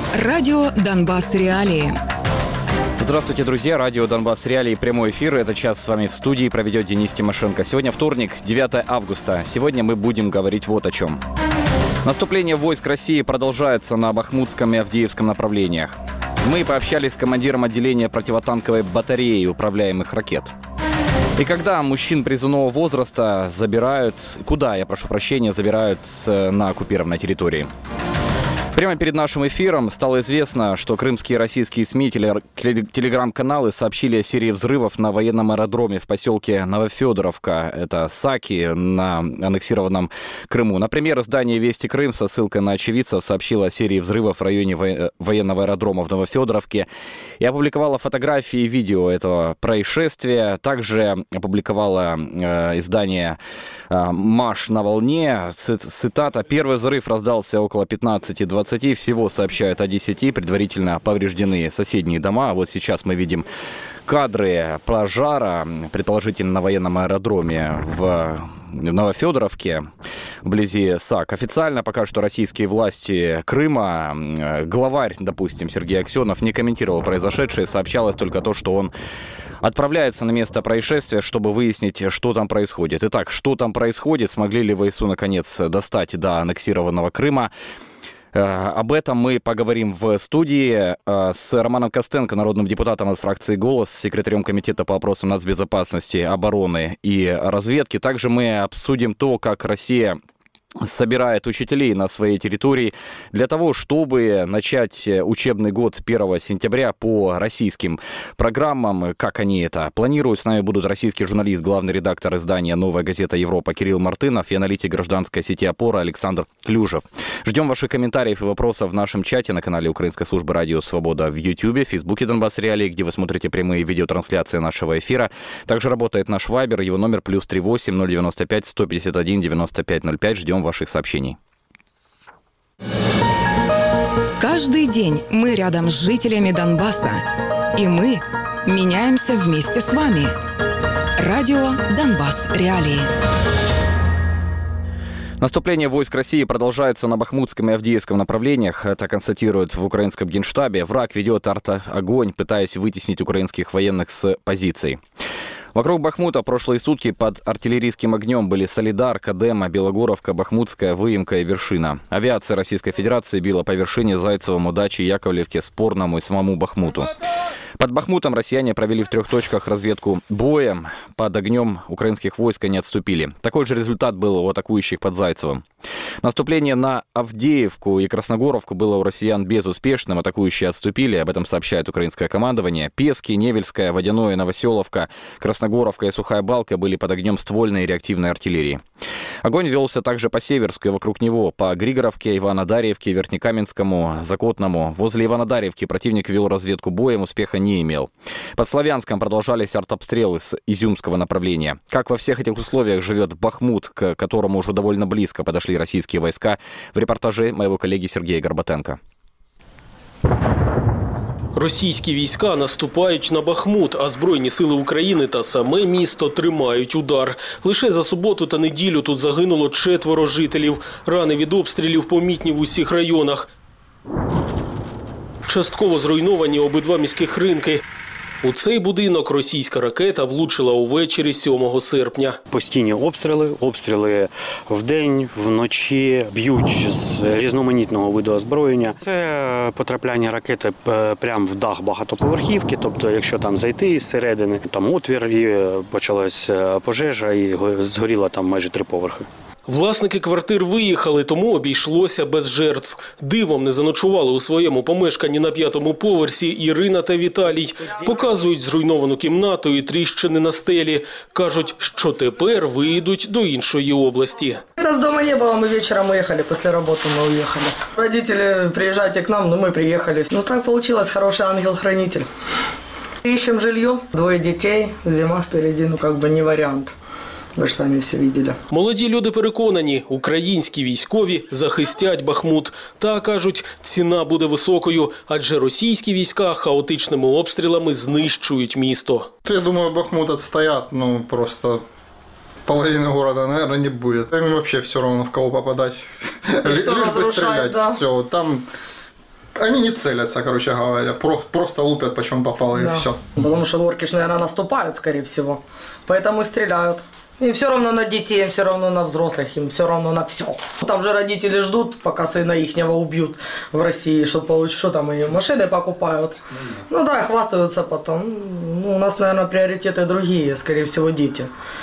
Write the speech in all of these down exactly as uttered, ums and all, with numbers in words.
Радио «Донбасс. Реалии». Здравствуйте, друзья. Радио «Донбасс. Реалии». Прямой эфир. Этот час с вами в студии проведет Денис Тимошенко. Сегодня вторник, девятое августа. Сегодня мы будем говорить вот о чем. Наступление войск России продолжается на Бахмутском и Авдеевском направлениях. Мы пообщались с командиром отделения противотанковой батареи управляемых ракет. И когда мужчин призывного возраста забирают, куда, я прошу прощения, забирают на оккупированной территории. Прямо перед нашим эфиром стало известно, что крымские российские СМИ, телеграм-каналы сообщили о серии взрывов на военном аэродроме в поселке Новофедоровка, это Саки, на аннексированном Крыму. Например, издание «Вести Крым» со ссылкой на очевидцев сообщило о серии взрывов в районе военного аэродрома в Новофедоровке и опубликовало фотографии и видео этого происшествия. Также опубликовало э, издание э, «Маш на волне». Цитата: «Первый взрыв раздался около пятнадцати двадцати. Всего сообщают о десяти. Предварительно повреждены соседние дома. Вот сейчас мы видим кадры пожара, предположительно на военном аэродроме в Новофедоровке, вблизи САК. Официально пока что российские власти Крыма, главарь, допустим, Сергей Аксенов, не комментировал произошедшее. Сообщалось только то, что он отправляется на место происшествия, чтобы выяснить, что там происходит. Итак, что там происходит? Смогли ли ВСУ наконец достать до аннексированного Крыма? Об этом мы поговорим в студии с Романом Костенко, народным депутатом от фракции «Голос», секретарем комитета по вопросам нацбезопасности, обороны и разведки. Также мы обсудим то, как Россия собирает учителей на своей территории для того, чтобы начать учебный год первого сентября по российским программам. Как они это планируют? С нами будут российский журналист, главный редактор издания «Новая газета Европа» Кирилл Мартынов и аналитик гражданской сети «Опора» Александр Клюжев. Ждем ваших комментариев и вопросов в нашем чате на канале Украинской службы «Радио Свобода» в Ютьюбе, в Фейсбуке «Донбасс Реалии», где вы смотрите прямые видеотрансляции нашего эфира. Также работает наш вайбер, его номер плюс три восемь ноль девяносто пять сто пятьдесят один девяносто пять ноль пять. Ждем ваших сообщений. Каждый день мы рядом с жителями Донбасса. И мы меняемся вместе с вами. Радио «Донбасс. Реалии». Наступление войск России продолжается на Бахмутском и Авдеевском направлениях. Это констатируют в украинском генштабе. Враг ведет арт-огонь, пытаясь вытеснить украинских военных с позиций. Вокруг Бахмута прошлые сутки под артиллерийским огнем были Солидар, Кадема, Белогоровка, Бахмутская, Выемка и Вершина. Авиация Российской Федерации била по Вершине, Зайцевому, Даче, Яковлевке, Спорному и самому Бахмуту. Под Бахмутом россияне провели в трех точках разведку боем. Под огнем украинских войск они отступили. Такой же результат был у атакующих под Зайцевым. Наступление на Авдеевку и Красногоровку было у россиян безуспешным. Атакующие отступили, об этом сообщает украинское командование. Пески, Невельская, Водяное, Новоселовка, Красногоровка и Сухая Балка были под огнем ствольной и реактивной артиллерии. Огонь велся также по Северску и вокруг него, по Григоровке, Иванодарьевке, Верхнекаменскому, Закотному. Возле Иванодарьевки противник вел разведку боем, успеха не имел. Под Славянском продолжались артобстрелы с изюмского направления. Как во всех этих условиях живет Бахмут, к которому уже довольно близко подошли российские войска, в репортаже моего коллеги Сергея Горбатенко. Російські війська наступають на Бахмут, а Збройні сили України та саме місто тримають удар. Лише за суботу та неділю тут загинуло четверо жителів. Рани від обстрілів помітні в усіх районах. Частково зруйновані обидва міських ринки. У цей будинок російська ракета влучила увечері сьомого серпня. Постійні обстріли, обстріли вдень, вночі, б'ють з різноманітного виду озброєння. Це потрапляння ракети прямо в дах багатоповерхівки, тобто якщо там зайти із середини, там отвір і почалась пожежа і згоріло там майже три поверхи. Власники квартир виїхали, тому обійшлося без жертв. Дивом не заночували у своєму помешканні на п'ятому поверсі Ірина та Віталій. Показують зруйновану кімнату і тріщини на стелі. Кажуть, що тепер виїдуть до іншої області. Нас дома не было, мы вечером уехали, после работы мы уехали. Родители, приезжайте к нам, но мы приехали. Ну так получилось, хороший ангел-хранитель. Ищем жилье, двое детей, зима впереди, ну как бы не вариант. Ви ж самі все бачили. Молоді люди переконані, українські військові захистять Бахмут. Та, кажуть, ціна буде високою, адже російські війська хаотичними обстрілами знищують місто. Я думаю, Бахмут отстоят, ну просто половины города, наверное, не будет. Им вообще все равно в кого попадать, лишь бы стрелять. Да. Все, там Они не целятся, короче говоря, про- просто лупят, почем попало, и Да. все. Потому что орки ж, наверное, наступают, скорее всего. Поэтому и стреляют. Им все равно на детей, им все равно на взрослых, им все равно на все. Там же родители ждут, пока сына ихнего убьют в России, чтобы получить, что там, и машины покупают. Ну да, хвастаются потом. Ну, у нас, наверное, приоритеты другие, скорее всего, дети.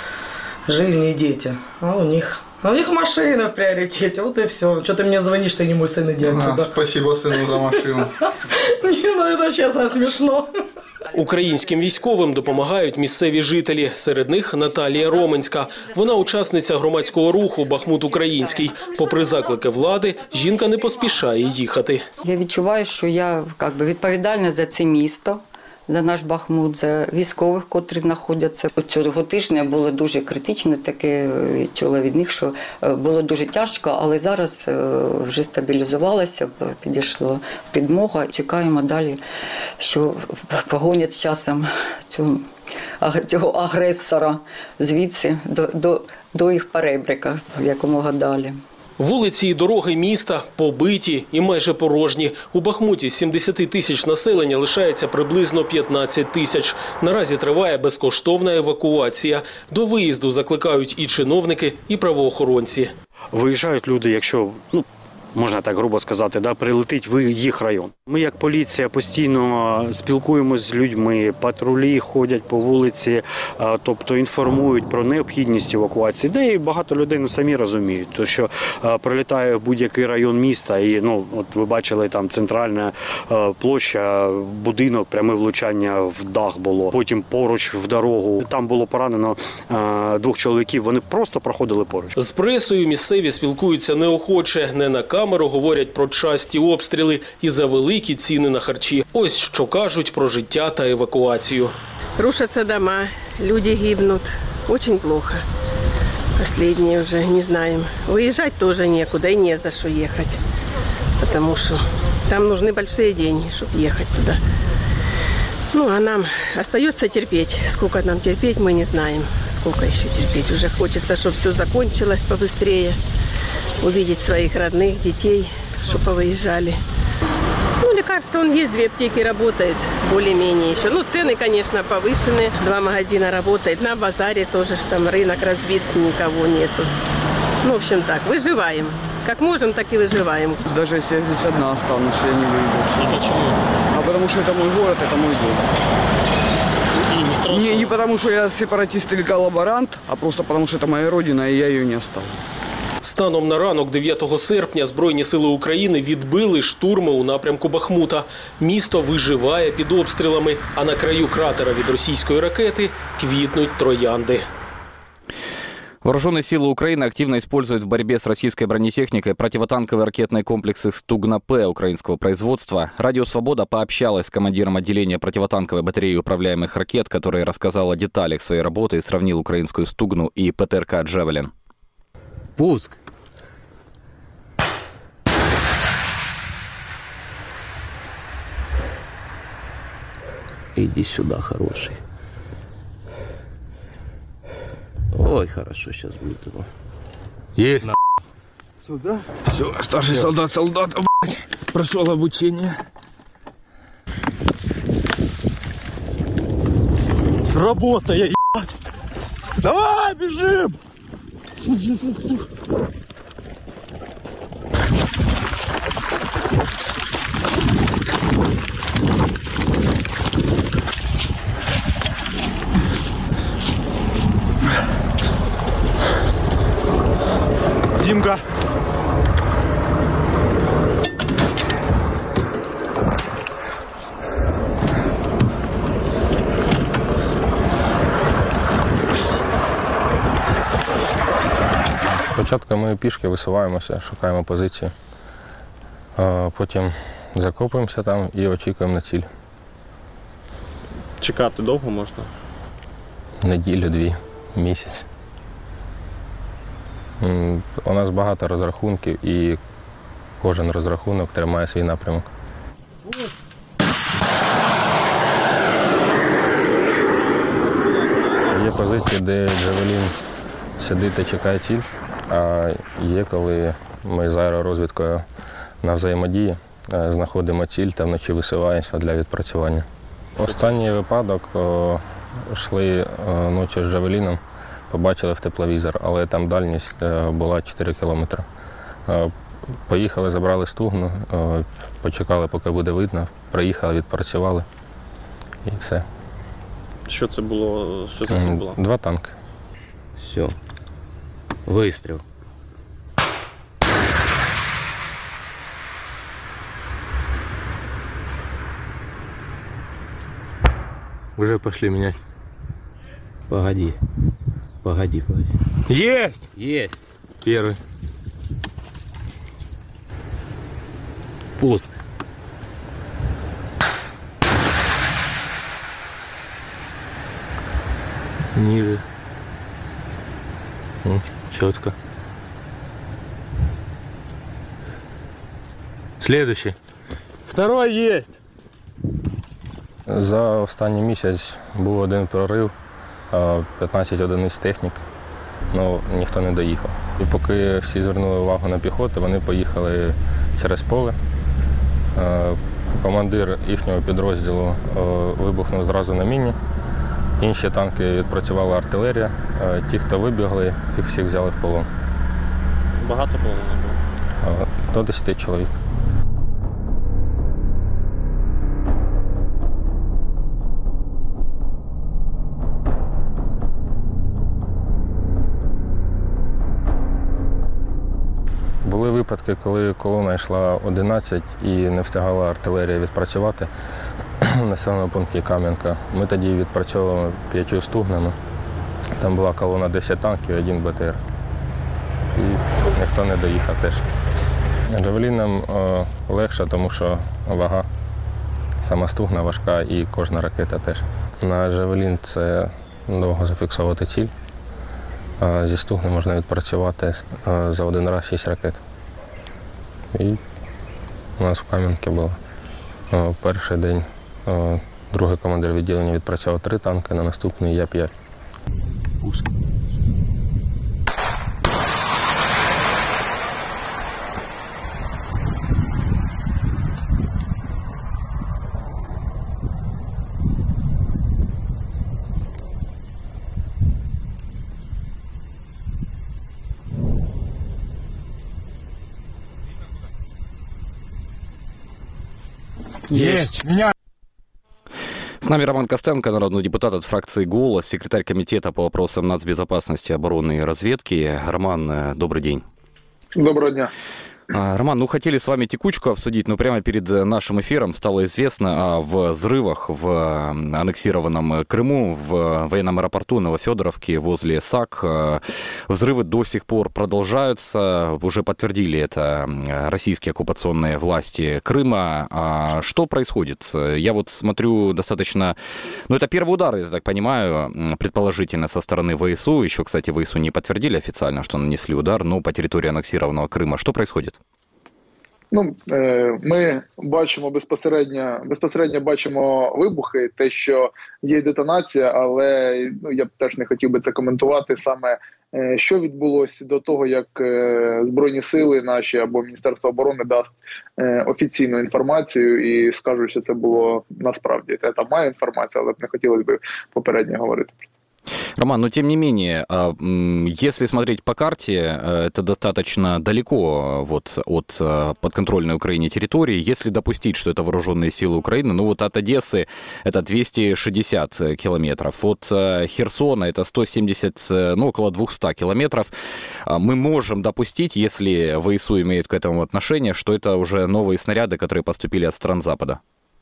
Жизнь и дети. А у них... А у них машина в приоритете, вот и все. Что ты мне звонишь, ты не мой сын, иди А, отсюда. спасибо сыну за машину. Не, ну это честно смешно. Українським військовим допомагають місцеві жителі. Серед них Наталія Роменська. Вона учасниця громадського руху «Бахмут Український». Попри заклики влади, жінка не поспішає їхати. Я відчуваю, що я як би, відповідальна за це місто, за наш Бахмут, за військових, котрі знаходяться. Цього тижня було дуже критичне, таке відчула від них, що було дуже тяжко, але зараз вже стабілізувалося, підійшла підмога. Чекаємо далі, що погонять з часом цю, цього агресора звідси до, до, до їх перебрика якомога далі. Вулиці і дороги міста побиті і майже порожні. У Бахмуті з сімдесят тисяч населення лишається приблизно п'ятнадцять тисяч. Наразі триває безкоштовна евакуація. До виїзду закликають і чиновники, і правоохоронці. Виїжджають люди, якщо, ну, можна так грубо сказати, да, прилетить в їх район. Ми, як поліція, постійно спілкуємося з людьми, патрулі ходять по вулиці, тобто інформують про необхідність евакуації. Де і багато людей ну, самі розуміють, то що прилітає в будь-який район міста, і ну, от ви бачили, там центральна площа, будинок, пряме влучання в дах було, потім поруч в дорогу. Там було поранено двох чоловіків, вони просто проходили поруч. З пресою місцеві спілкуються неохоче, не на камеру, говорять про часті обстріли і за великі ціни на харчі. Ось що кажуть про життя та евакуацію. Рушатся дома, люди гибнут. Очень плохо. Последние уже не знаем. Выезжать тоже некуда и не за что ехать. Потому что там нужны большие деньги, чтобы ехать туда. Ну, а нам остается терпеть. Сколько нам терпеть, мы не знаем. Сколько еще терпеть. Уже хочется, чтобы все закончилось побыстрее. Увидеть своих родных, детей, чтобы повыезжали. Ну, лекарства, он есть, две аптеки работает, более-менее еще. Ну, цены, конечно, повышены. Два магазина работает. На базаре тоже там рынок разбит, никого нету. Ну, в общем так, выживаем. Как можем, так и выживаем. Даже если я здесь одна останусь, я не выйду. А почему? А потому что это мой город, это мой дом. І не страшно. Не, не потому что я сепаратист или коллаборант, а просто потому что это моя родина, и я ее не оставлю. Станом на ранок дев'ятого серпня Збройні сили України відбили штурми у напрямку Бахмута. Місто виживає під обстрілами, а на краю кратера від російської ракети квітнуть троянди. Вооруженные силы Украины активно используют в борьбе с российской бронетехникой противотанковые ракетные комплексы «Стугна-П» украинского производства. Радио «Свобода» пообщалась с командиром отделения противотанковой батареи управляемых ракет, который рассказал о деталях своей работы и сравнил украинскую «Стугну» и ПТРК «Джавелин». Пуск. Иди сюда, хороший. Ой, хорошо, сейчас будет его. Есть. Сюда. Все, старший солдат, солдат, блядь, прошел обучение. Работа, я ебать. Давай, бежим. Димка. Спочатку ми пішки висуваємося, шукаємо позиції, потім закопуємося там і очікуємо на ціль. Чекати довго можна? Неділю, дві, місяць. У нас багато розрахунків і кожен розрахунок тримає свій напрямок. Є позиції, де Джавелін сидить та чекає ціль, а є, коли ми з аеророзвідкою на взаємодії, е, знаходимо ціль та вночі висуваємося для відпрацювання. Останній випадок о, йшли о, ночі з Джавеліном, побачили в тепловізор, але там дальність е, була чотири кілометри. Е, поїхали, забрали стугну, е, почекали, поки буде видно, приїхали, відпрацювали і все. Що це було? Що це було? Два танки. Все. Вистріл. Уже пошли менять. Погоди. Погоди, погоди. Есть! Есть. Первый. Пуск. Ниже. М, четко. Следующий. Второй есть. За останній місяць був один прорив, п'ятнадцять одиниць технік, але ніхто не доїхав. І поки всі звернули увагу на піхоту, вони поїхали через поле. Командир їхнього підрозділу вибухнув зразу на міні. Інші танки відпрацювала артилерія. Ті, хто вибігли, їх всіх взяли в полон. Багато полону було? До десяти чоловік. Були випадки, коли колона йшла одинадцять і не встигала артилерія відпрацювати в населеному пункті Кам'янка. Ми тоді відпрацьовували п'ятью стугнами. Там була колона десять танків і один Б Т Р. І ніхто не доїхав теж. Джавелінам е, легше, тому що вага. Сама стугна важка і кожна ракета теж. На Джавелін це довго зафіксувати ціль. А зі стугни можна відпрацювати за один раз шість ракет. І у нас в Кам'янці було перший день. Другий командир відділення відпрацював три танки, на наступний я п'ять. Пуск. Есть! Меня! С нами Роман Костенко, народный депутат от фракции «Голос», секретарь комитета по вопросам нацбезопасности, обороны и разведки. Роман, добрый день. Доброго дня. Роман, ну хотели с вами текучку обсудить, но прямо перед нашим эфиром стало известно о взрывах в аннексированном Крыму, в военном аэропорту Новофедоровки возле САК. Взрывы до сих пор продолжаются, уже подтвердили это российские оккупационные власти Крыма. А что происходит? Я вот смотрю достаточно... Ну, это первый удар, я так понимаю, предположительно со стороны ВСУ. Еще, кстати, ВСУ не подтвердили официально, что нанесли удар, но по территории аннексированного Крыма. Что происходит? Ну, ми бачимо безпосередньо, безпосередньо бачимо вибухи, те, що є детонація, але ну, я б теж не хотів би це коментувати саме, що відбулося до того, як Збройні сили наші або Міністерство оборони дасть офіційну інформацію і скажуть, що це було насправді. Це там має інформація, але б не хотілося б попередньо говорити. Роман, но тем не менее, если смотреть по карте, это достаточно далеко вот от подконтрольной Украине территории. Если допустить, что это вооруженные силы Украины, ну вот от Одессы это двести шестьдесят километров, от Херсона это сто семьдесят, ну около двести километров. Мы можем допустить, если ВСУ имеет к этому отношение, что это уже новые снаряды, которые поступили от стран Запада.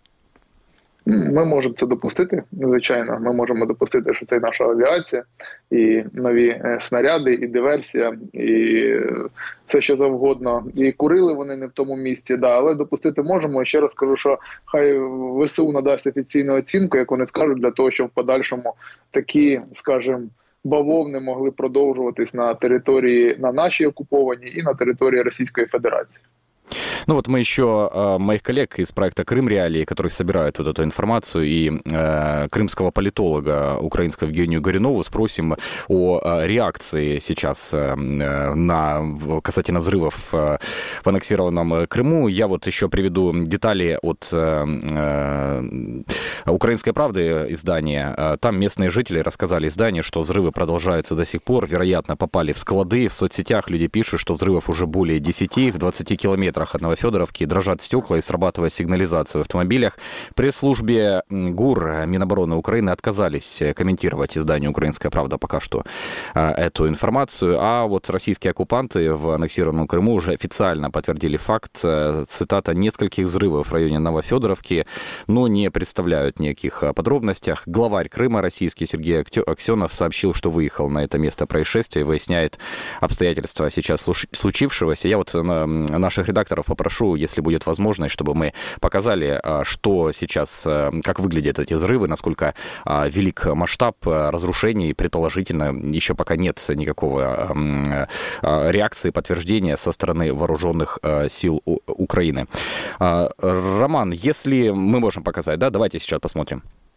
Ми можемо це допустити, звичайно. Ми можемо допустити, що це наша авіація, і нові снаряди, і диверсія, і все що завгодно. І курили вони не в тому місці, да, але допустити можемо. І ще раз кажу, що хай ВСУ надасть офіційну оцінку, як вони скажуть, для того, щоб в подальшому такі, скажімо, бавовни могли продовжуватись на території, на нашій окупованій і на території Російської Федерації. Ну вот мы еще э, моих коллег из проекта «Крым Реалии», которые собирают вот эту информацию, и э, крымского политолога украинского Евгению Горюнову спросим о э, реакции сейчас э, на касательно взрывов э, в аннексированном Крыму. Я вот еще приведу детали от э, э, «Украинской правды» издания. Там местные жители рассказали изданию, что взрывы продолжаются до сих пор, вероятно, попали в склады. В соцсетях люди пишут, что взрывов уже более десяти. В двадцати километрах от Новофедоровки дрожат стекла и срабатывает сигнализация в автомобилях. В пресс-службе ГУР Минобороны Украины отказались комментировать изданию «Украинская правда» пока что эту информацию. А вот российские оккупанты в аннексированном Крыму уже официально подтвердили факт, цитата, нескольких взрывов в районе Новофедоровки, но не представляют никаких подробностях. Главарь Крыма российский Сергей Аксенов сообщил, что выехал на это место происшествия и выясняет обстоятельства сейчас случившегося. Я вот наших редакторов попрошу, если будет возможность, чтобы мы показали, что сейчас, как выглядят эти взрывы, насколько велик масштаб разрушений. Предположительно, еще пока нет никакого реакции, подтверждения со стороны вооруженных сил Украины. Роман, если мы можем показать, да, давайте сейчас посмотрим.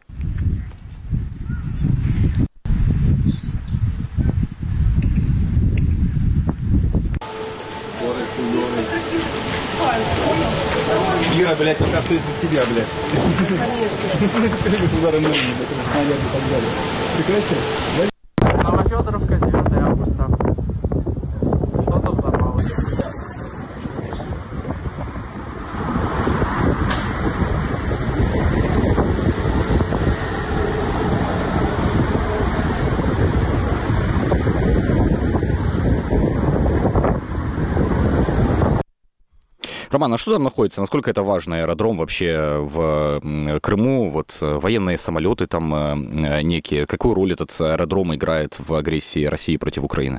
Ира, блядь, пока что из-за тебя, блядь. Конечно. Удары на линии, снаряды и так далее. Прекрати. Новофедоровка, девятое августа. Что-то взорвалось. Роман, а что там находится? Насколько это важный аэродром вообще в Крыму? Вот военные самолеты там некие. Какую роль этот аэродром играет в агрессии Росії проти України?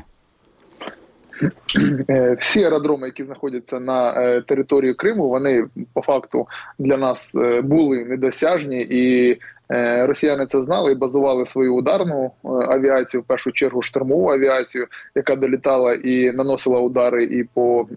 Всі аеродроми, які знаходяться на території Криму, вони по факту для нас були недосяжні, і росіяни це знали і базували свою ударну авіацію, в першу чергу штурмову авіацію, яка долітала і наносила удари і по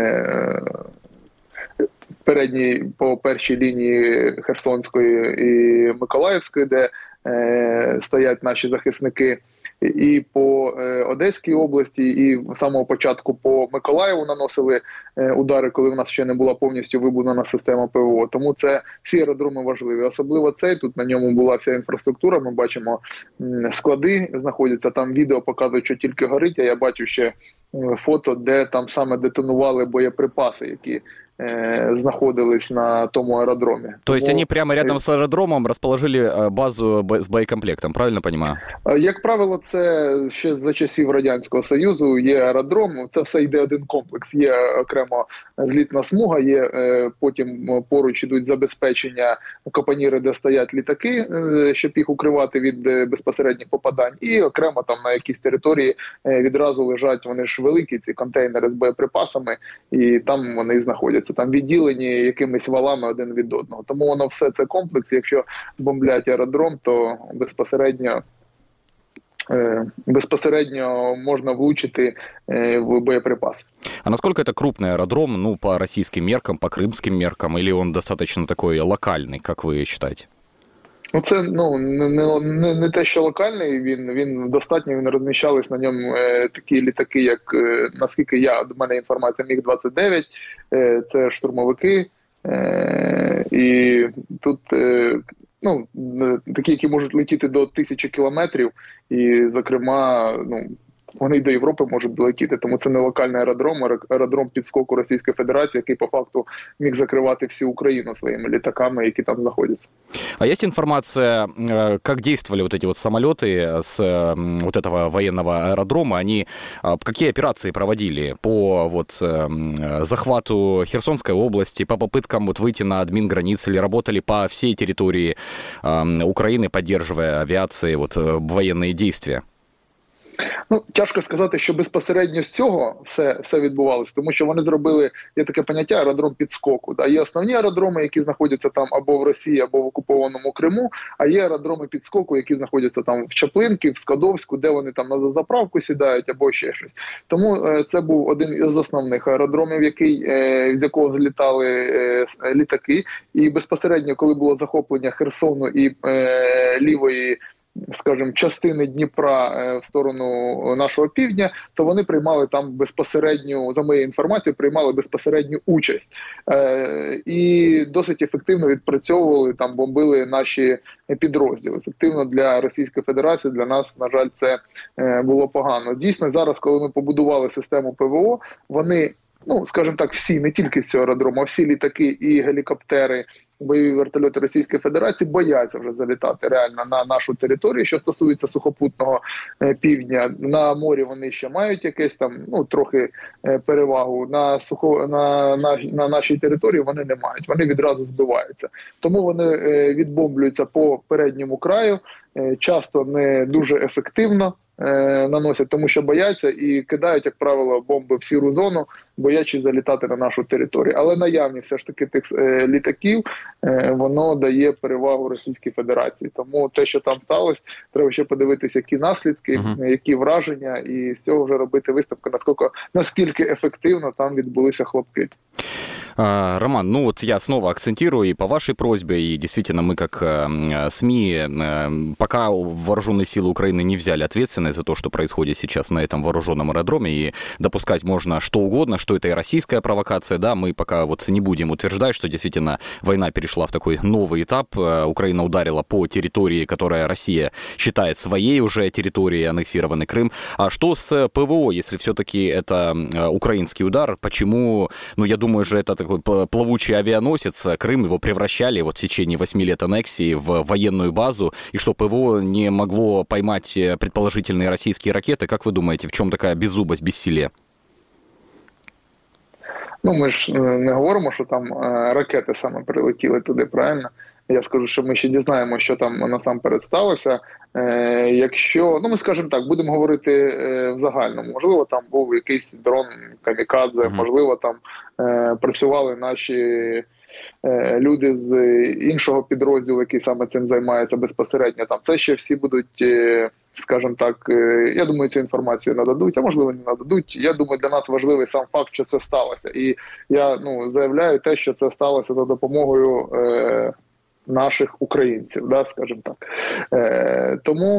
передній, по першій лінії Херсонської і Миколаївської, де е, стоять наші захисники, і по е, Одеській області, і з самого початку по Миколаєву наносили е, удари, коли в нас ще не була повністю вибудована система ПВО. Тому це всі аеродроми важливі. Особливо цей, тут на ньому була вся інфраструктура, ми бачимо м, склади знаходяться, там відео показують, що тільки горить, а я бачу ще м, фото, де там саме детонували боєприпаси, які знаходились на тому аэродроме. То есть они прямо рядом с аэродромом расположили базу з боєкомплектом, правильно розумію? Як правило, це ще за часів Радянського Союзу є аеродром, це все йде один комплекс. Є окремо злітна смуга, є потім поруч ідуть забезпечення капоніри, де стоять літаки, щоб їх укривати від безпосередніх попадань, і окремо там на якійсь території відразу лежать, вони ж великі, ці контейнери з боєприпасами, і там вони знаходяться. Там відділені якимись валами один від одного. Тому воно все це комплекс. Якщо бомблять аеродром, то безпосередньо е, безпосередньо можна влучити е, в боєприпаси. А насколько это крупный аэродром, ну, по российским меркам, по крымским меркам, или он достаточно такой локальный, как вы считаете? Ну, це ну не, не, не те, що локальний, він він достатньо, він розміщались на ньому е, такі літаки, як, е, наскільки я, до мене інформація, міг двадцять дев'ять, е, це штурмовики, е, і тут е, ну, такі, які можуть летіти до тисячі кілометрів, і, зокрема, ну, вони й до Європи можуть долетіти, тому це не локальний аеродром, а аеродром підскоку Російської Федерації, який по факту міг закривати всю Україну своїми літаками, які там знаходяться. А есть информация, как действовали вот эти вот самолеты с вот этого военного аэродрома? Они какие операции проводили по вот захвату Херсонской области, по попыткам вот выйти на админграниц, или работали по всей территории Украины, поддерживая авиацией вот военные действия? Ну, тяжко сказати, що безпосередньо з цього все, все відбувалося, тому що вони зробили, є таке поняття, аеродром підскоку. Да? Є основні аеродроми, які знаходяться там або в Росії, або в окупованому Криму, а є аеродроми підскоку, які знаходяться там в Чаплинці, в Скадовську, де вони там на заправку сідають або ще щось. Тому е, це був один із основних аеродромів, який, е, з якого злітали е, літаки. І безпосередньо, коли було захоплення Херсону і е, лівої, скажімо, частини Дніпра в сторону нашого півдня, то вони приймали там безпосередню, за моєю інформацією, приймали безпосередню участь. Е, і досить ефективно відпрацьовували, там бомбили наші підрозділи. Ефективно для Російської Федерації, для нас, на жаль, це е, було погано. Дійсно, зараз, коли ми побудували систему ПВО, вони, ну, скажімо так, всі, не тільки з цього аеродрому, а всі літаки і гелікоптери, бойові вертольоти Російської Федерації бояться вже залітати реально на нашу територію, що стосується сухопутного е, півдня. На морі вони ще мають якесь там, ну, трохи е, перевагу. На, сухо, на, на, на нашій території вони не мають, вони відразу збиваються. Тому вони е, відбомблюються по передньому краю, е, часто не дуже ефективно е, наносять, тому що бояться і кидають, як правило, бомби в сіру зону, боячись залітати на нашу територію. Але наявність все ж таки тих е, літаків, е, воно дає перевагу Російській Федерації. Тому те, що там сталося, треба ще подивитися, які наслідки, uh-huh. які враження, і з цього вже робити виставку, наскільки, наскільки ефективно там відбулися хлопки. Роман, ну вот я снова акцентирую и по вашей просьбе, и действительно мы как э, СМИ, э, пока вооруженные силы Украины не взяли ответственность за то, что происходит сейчас на этом вооруженном аэродроме, и допускать можно что угодно, что это и российская провокация, да, мы пока вот не будем утверждать, что действительно война перешла в такой новый этап, Украина ударила по территории, которая Россия считает своей уже территорией, аннексированный Крым. А что с ПВО, если все-таки это украинский удар, почему, ну я думаю же, это такой плавучий авианосец, Крым, его превращали вот в течение восьми лет аннексии в военную базу, и что ПВО не могло поймать предположительные российские ракеты. Как вы думаете, в чем такая беззубость, бессилие? Ну, ми ж не говоримо, що там ракети саме прилетіли туди, правильно? Я скажу, що ми ще дізнаємо, що там насамперед сталося. Е, якщо, ну ми скажемо так, будемо говорити е, в загальному. Можливо, там був якийсь дрон камікадзе, mm-hmm. можливо, там е, працювали наші е, люди з іншого підрозділу, який саме цим займається безпосередньо. Там це ще всі будуть, е, скажімо так, е, я думаю, цю інформацію нададуть, а можливо не нададуть. Я думаю, для нас важливий сам факт, що це сталося. І я ну, заявляю те, що це сталося за допомогою е, наших українців, да, скажімо так. Е, тому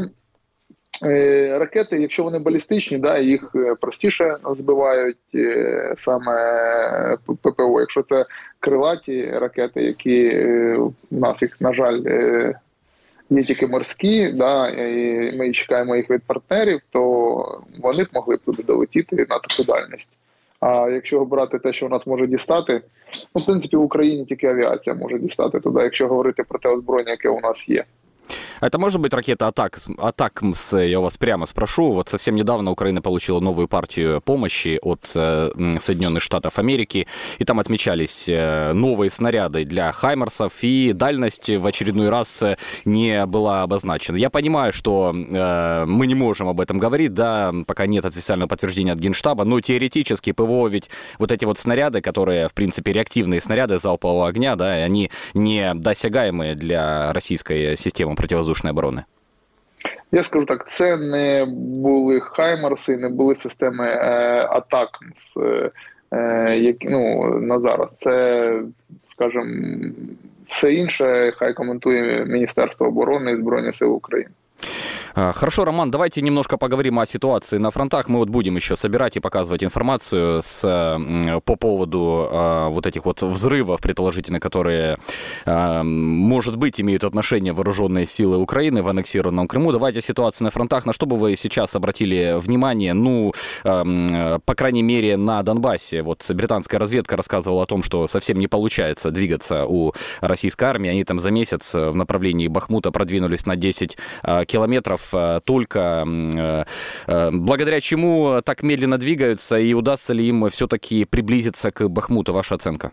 е, ракети, якщо вони балістичні, да, їх простіше збивають е, саме ППО. Якщо це крилаті ракети, які е, у нас їх, на жаль, е, є тільки морські, да, і ми чекаємо їх від партнерів, то вони б могли б туди долетіти на таку дальність. А якщо брати те, що у нас може дістати, ну, в принципі, в Україні тільки авіація може дістати туди, якщо говорити про те озброєння, яке у нас є. Это может быть ракета «Атак», «Атакмс», я вас прямо спрошу. Вот совсем недавно Украина получила новую партию помощи от Соединенных Штатов Америки, и там отмечались новые снаряды для «Хаймерсов», и дальность в очередной раз не была обозначена. Я понимаю, что э, мы не можем об этом говорить, да, пока нет официального подтверждения от Генштаба, но теоретически ПВО ведь вот эти вот снаряды, которые, в принципе, реактивные снаряды залпового огня, да, они не досягаемые для российской системы противовоздушної оборони? Я скажу так, це не були «Хаймерси», не були системи е, «Атакмс», е, які, ну, на зараз. Це, скажімо, все інше хай коментує Міністерство оборони і Збройні Сили України. Хорошо, Роман, давайте немножко поговорим о ситуации на фронтах. Мы вот будем еще собирать и показывать информацию с, по поводу э, вот этих вот взрывов, предположительно, которые, э, может быть, имеют отношение вооруженные силы Украины в аннексированном Крыму. Давайте ситуацию на фронтах. На что бы вы сейчас обратили внимание? Ну, э, по крайней мере, на Донбассе. Вот британская разведка рассказывала о том, что совсем не получается двигаться у российской армии. Они там за месяц в направлении Бахмута продвинулись на десять э, километров. Только благодаря чему так медленно двигаются, и удастся ли им все-таки приблизиться к Бахмуту? Ваша оценка?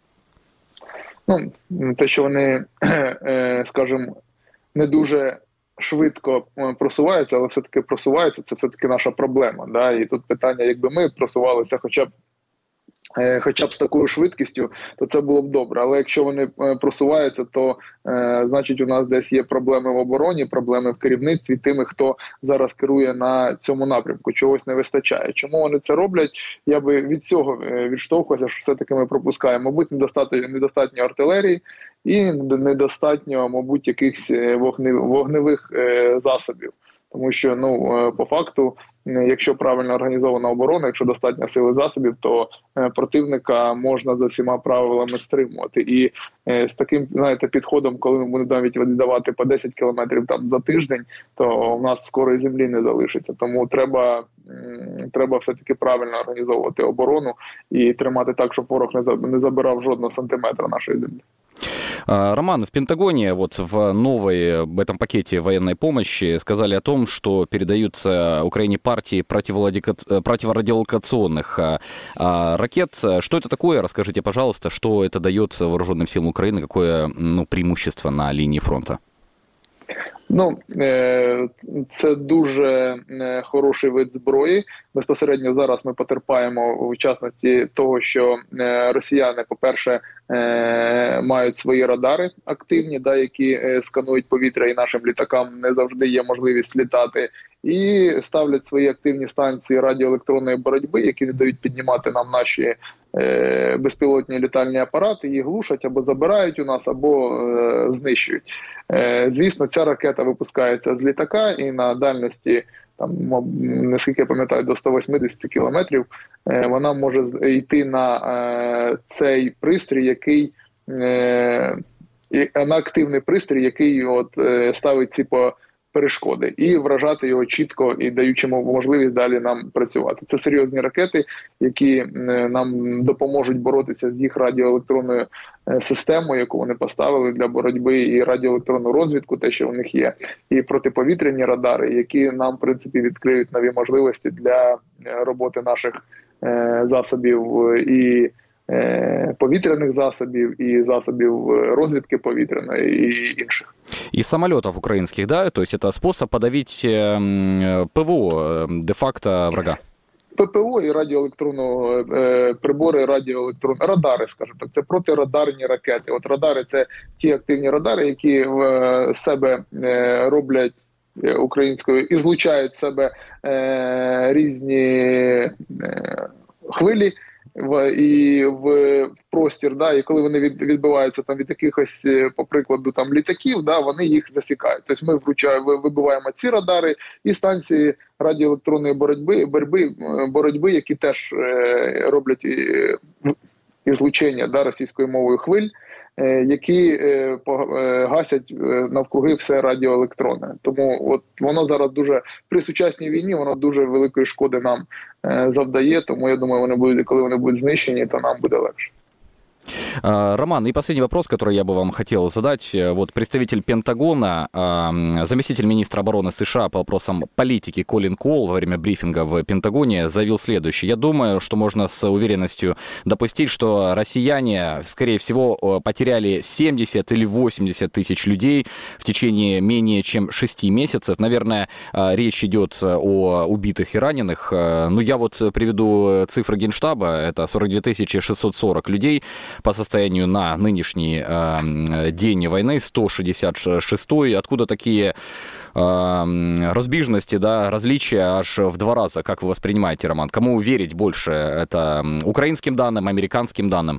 Ну, те, що вони, скажімо, не дуже швидко просуваються, але все-таки просуваються, це все-таки наша проблема. Да? І тут питання, якби ми просувалися хоча б хоча б з такою швидкістю, то це було б добре. Але якщо вони просуваються, то е, значить у нас десь є проблеми в обороні, проблеми в керівництві, тими, хто зараз керує на цьому напрямку, чогось не вистачає. Чому вони це роблять? Я би від цього відштовхувався, що все-таки ми пропускаємо. Мабуть, недостатньо, недостатньо артилерії і недостатньо, мабуть, якихось вогневих е, засобів. Тому що, ну, по факту, якщо правильно організована оборона, якщо достатньо сили засобів, то противника можна за всіма правилами стримувати. І з таким, знаєте, підходом, коли ми будемо навіть віддавати по десять кілометрів там за тиждень, то в нас скоро і землі не залишиться. Тому треба, треба все-таки правильно організовувати оборону і тримати так, щоб ворог не забирав жодного сантиметра нашої землі. Роман, в Пентагоне вот в новой, в этом пакете военной помощи сказали о том, что передаются Украине партии противорадиолокационных ракет. Что это такое? Расскажите, пожалуйста, что это дает вооруженным силам Украины, какое, ну, преимущество на линии фронта? Ну, це дуже хороший вид зброї. Безпосередньо зараз ми потерпаємо в частності того, що росіяни, по-перше, мають свої радари активні, да, які сканують повітря, і нашим літакам не завжди є можливість літати, і ставлять свої активні станції радіоелектронної боротьби, які не дають піднімати нам наші е, безпілотні літальні апарати, їх глушать або забирають у нас, або е, знищують. Е, звісно, ця ракета випускається з літака і на дальності, там, наскільки я пам'ятаю, до сто вісімдесят кілометрів, е, вона може йти на е, цей пристрій, який е, на активний пристрій, який от, е, ставить ці по перешкоди, і вражати його чітко, і даючи можливість далі нам працювати. Це серйозні ракети, які нам допоможуть боротися з їх радіоелектронною системою, яку вони поставили для боротьби, і радіоелектронну розвідку, те, що у них є, і протиповітряні радари, які нам, в принципі, відкриють нові можливості для роботи наших засобів і повітряних засобів, и засобів розвідки повітряної, и інших. И самолетов украинских, да? То есть это способ подавить ПВО де-факто врага? ППО і радіоелектронну е, прибори, радіоелектронні радари, скажімо так, це протирадарні ракети. От радари – це ті активні радари, які в е, себе е, роблять українською і злучають в себе е, різні е, хвилі в, і в, в простір, да, і коли вони від, відбиваються там від якихось, по прикладу, там літаків, да, вони їх засікають. Тобто ми вручаємо, вибиваємо ці радари і станції радіоелектронної боротьби, боротьби, боротьби, які теж е, роблять і, і злучення, да, російською мовою хвиль, е, які е, гасять навкруги все радіоелектронне. Тому от воно зараз дуже, при сучасній війні, воно дуже великої шкоди нам е, завдає, тому я думаю, вони будуть, коли вони будуть знищені, то нам буде легше. Роман, и последний вопрос, который я бы вам хотел задать. Вот представитель Пентагона, заместитель министра обороны США по вопросам политики Колин Кол во время брифинга в Пентагоне заявил следующее. Я думаю, что можно с уверенностью допустить, что россияне, скорее всего, потеряли семьдесят или восемьдесят тысяч людей в течение менее чем шести месяцев. Наверное, речь идет о убитых и раненых. Ну, я вот приведу цифры Генштаба. Это сорок две тысячи шестьсот сорок людей. По состоянию на нынешний э, день войны, сто шестьдесят шестой. Откуда такие э, разбежности, да, различия аж в два раза? Как вы воспринимаете, Роман? Кому верить больше? Это украинским данным, американским данным?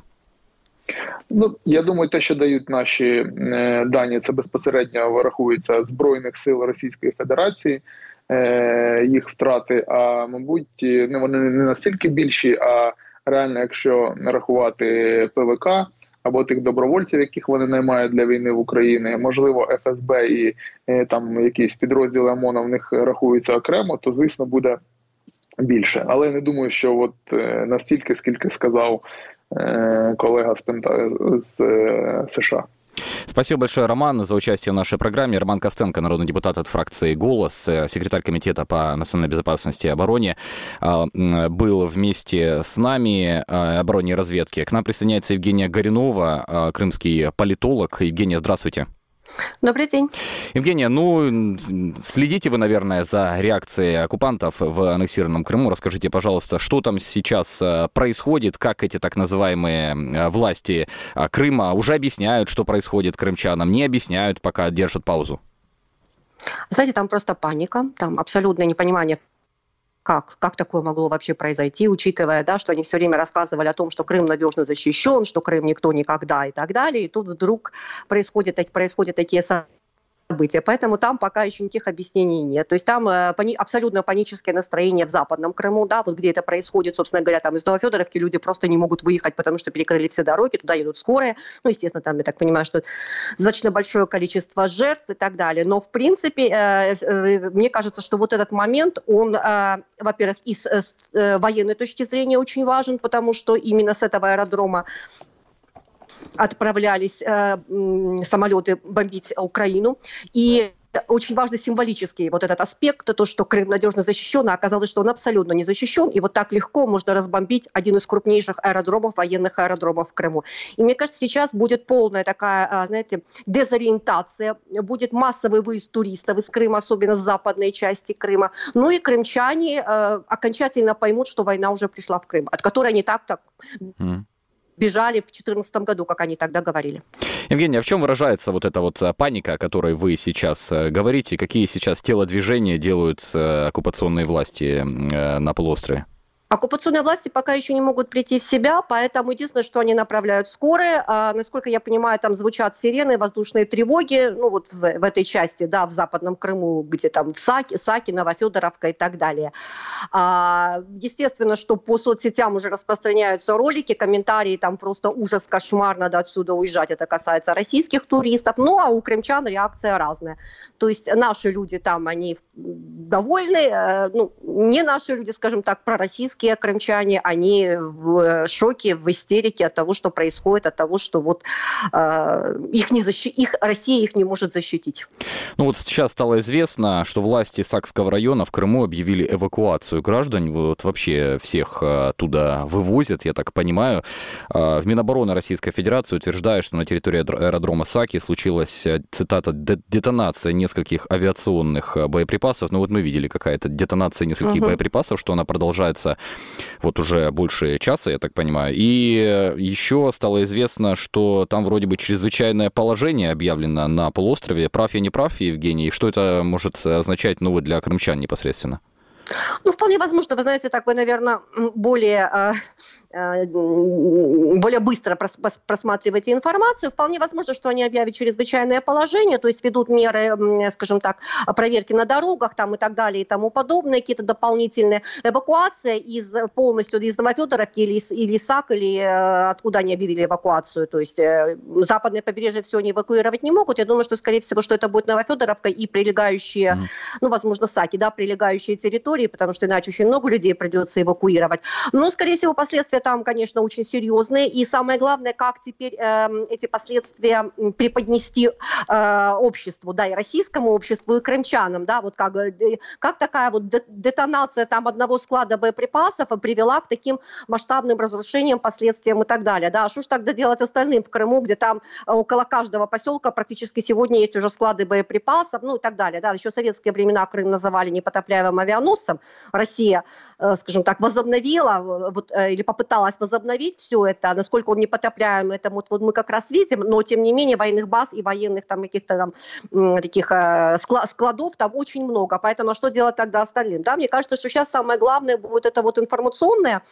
Ну, я думаю, те, що дають наші е, дані, це безпосередньо врахується Збройних сил Російської Федерації, е, їх втрати, а, мабуть, не, вони не настільки більші, а реально, якщо рахувати ПВК або тих добровольців, яких вони наймають для війни в Україні, можливо, еф ес бе і, і там якісь підрозділи ОМОНа в них рахуються окремо, то, звісно, буде більше. Але я не думаю, що от настільки, скільки сказав е, колега з, Пента... з е, США. Спасибо большое, Роман, за участие в нашей программе. Роман Костенко, народный депутат от фракции «Голос», секретарь Комитета по национальной безопасности и обороне, был вместе с нами, обороне и разведке. К нам присоединяется Евгения Горюнова, крымский политолог. Евгения, здравствуйте. Добрый день. Евгения, ну, следите вы, наверное, за реакцией оккупантов в аннексированном Крыму. Расскажите, пожалуйста, что там сейчас происходит, как эти так называемые власти Крыма уже объясняют, что происходит крымчанам, не объясняют, пока держат паузу? Знаете, там просто паника, там абсолютное непонимание, Как, как такое могло вообще произойти, учитывая, да, что они все время рассказывали о том, что Крым надежно защищен, что Крым никто никогда и так далее. И тут вдруг происходят, происходят такие события. Поэтому там пока еще никаких объяснений нет. То есть там э, пани- абсолютно паническое настроение в Западном Крыму, да, вот где это происходит, собственно говоря, там из Новофедоровки люди просто не могут выехать, потому что перекрыли все дороги, туда едут скорые. Ну, естественно, там, я так понимаю, что достаточно большое количество жертв и так далее. Но, в принципе, э, э, мне кажется, что вот этот момент, он, э, во-первых, и с э, военной точки зрения очень важен, потому что именно с этого аэродрома отправлялись э, самолеты бомбить Украину. И очень важный символический вот этот аспект, то, что Крым надежно защищен, а оказалось, что он абсолютно не защищен, и вот так легко можно разбомбить один из крупнейших аэродромов, военных аэродромов в Крыму. И мне кажется, сейчас будет полная такая, знаете, дезориентация, будет массовый выезд туристов из Крыма, особенно с западной части Крыма. Ну и крымчане э, окончательно поймут, что война уже пришла в Крым, от которой они так-так... Mm. бежали в две тысячи четырнадцатом году, как они тогда говорили. Евгения, а в чем выражается вот эта вот паника, о которой вы сейчас говорите? Какие сейчас телодвижения делают оккупационные власти на полуострове? Оккупационные власти пока еще не могут прийти в себя, поэтому единственное, что они направляют скорые. А, насколько я понимаю, там звучат сирены, воздушные тревоги, ну вот в, в этой части, да, в Западном Крыму, где там в Саки, Саки, Новофедоровка и так далее. А, естественно, что по соцсетям уже распространяются ролики, комментарии, там просто ужас, кошмар, надо отсюда уезжать. Это касается российских туристов. Ну, а у крымчан реакция разная. То есть наши люди там, они довольны, ну, не наши люди, скажем так, пророссийские крымчане, они в шоке, в истерике от того, что происходит, от того, что вот э, их, не защи... их Россия их не может защитить. Ну вот сейчас стало известно, что власти Сакского района в Крыму объявили эвакуацию граждан, вот вообще всех оттуда вывозят, я так понимаю. В Минобороны Российской Федерации утверждают, что на территории аэродрома Саки случилась, цитата, детонация нескольких авиационных боеприпасов. Ну вот мы видели какая-то детонация нескольких угу. боеприпасов, что она продолжается вот уже больше часа, я так понимаю. И еще стало известно, что там вроде бы чрезвычайное положение объявлено на полуострове. Прав я, не прав, Евгений? И что это может означать, ну, вот для крымчан непосредственно? Ну, вполне возможно. Вы знаете, так вы, наверное, более... более быстро просматриваете информацию. Вполне возможно, что они объявят чрезвычайное положение, то есть ведут меры, скажем так, проверки на дорогах там, и так далее и тому подобное, какие-то дополнительные эвакуации из, полностью из Новофедоровки или из, или из Сак, или э, откуда они объявили эвакуацию. То есть э, западное побережье все они эвакуировать не могут. Я думаю, что, скорее всего, что это будет Новофедоровка и прилегающие, mm. ну, возможно, Саки, да, прилегающие территории, потому что иначе очень много людей придется эвакуировать. Но, скорее всего, последствия там, конечно, очень серьезные. И самое главное, как теперь э, эти последствия преподнести э, обществу, да, и российскому обществу, и крымчанам, да, вот как, как такая вот детонация там одного склада боеприпасов привела к таким масштабным разрушениям, последствиям и так далее, да. А что ж тогда делать остальным в Крыму, где там около каждого поселка практически сегодня есть уже склады боеприпасов, ну и так далее, да. Еще в советские времена Крым называли непотопляемым авианосцем. Россия, э, скажем так, возобновила вот, э, или попыталась возобновить все это, насколько он непотопляем, это вот, вот мы как раз видим, но тем не менее военных баз и военных там каких-то там таких э, складов там очень много, поэтому что делать тогда остальным? Да, мне кажется, что сейчас самое главное будет это вот информационная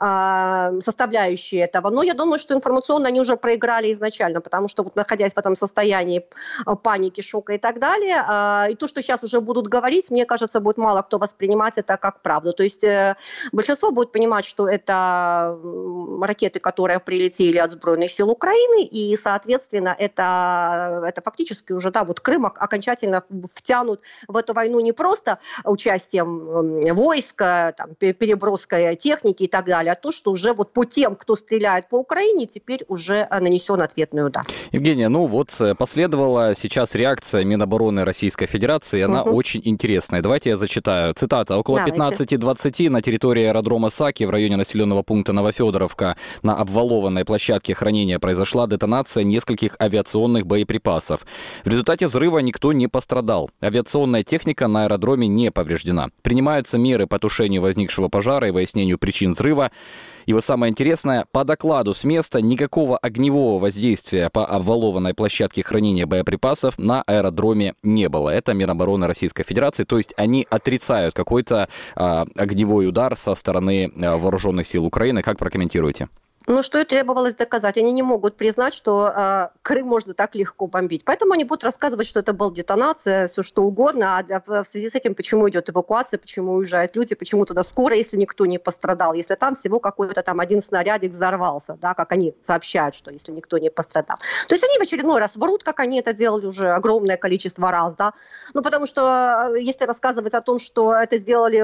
э, составляющая этого, но я думаю, что информационно они уже проиграли изначально, потому что вот находясь в этом состоянии паники, шока и так далее, э, и то, что сейчас уже будут говорить, мне кажется, будет мало кто воспринимать это как правду, то есть э, большинство будет понимать, что это ракеты, которые прилетели от Збройных сил Украины, и, соответственно, это, это фактически уже, да, вот Крым окончательно втянут в эту войну не просто участием войска, там, переброской техники и так далее, а то, что уже вот по тем, кто стреляет по Украине, теперь уже нанесен ответный удар. Евгения, ну вот последовала сейчас реакция Минобороны Российской Федерации, она угу. очень интересная. Давайте я зачитаю. Цитата. Около пятнадцати двадцати на территории аэродрома Саки в районе населенного пункта Новофедоровка Новофедоровка на обвалованной площадке хранения произошла детонация нескольких авиационных боеприпасов. В результате взрыва никто не пострадал. Авиационная техника на аэродроме не повреждена. Принимаются меры по тушению возникшего пожара и выяснению причин взрыва. И вот самое интересное, по докладу с места никакого огневого воздействия по обвалованной площадке хранения боеприпасов на аэродроме не было. Это Минобороны Российской Федерации. То есть они отрицают какой-то а, огневой удар со стороны а, вооруженных сил Украины. Как прокомментируете? Ну, что и требовалось доказать. Они не могут признать, что э, Крым можно так легко бомбить. Поэтому они будут рассказывать, что это была детонация, все что угодно. А в связи с этим, почему идет эвакуация, почему уезжают люди, почему туда скоро, если никто не пострадал, если там всего какой-то там один снарядик взорвался, да, как они сообщают, что если никто не пострадал. То есть они в очередной раз врут, как они это делали уже огромное количество раз, да. Ну, потому что если рассказывать о том, что это сделали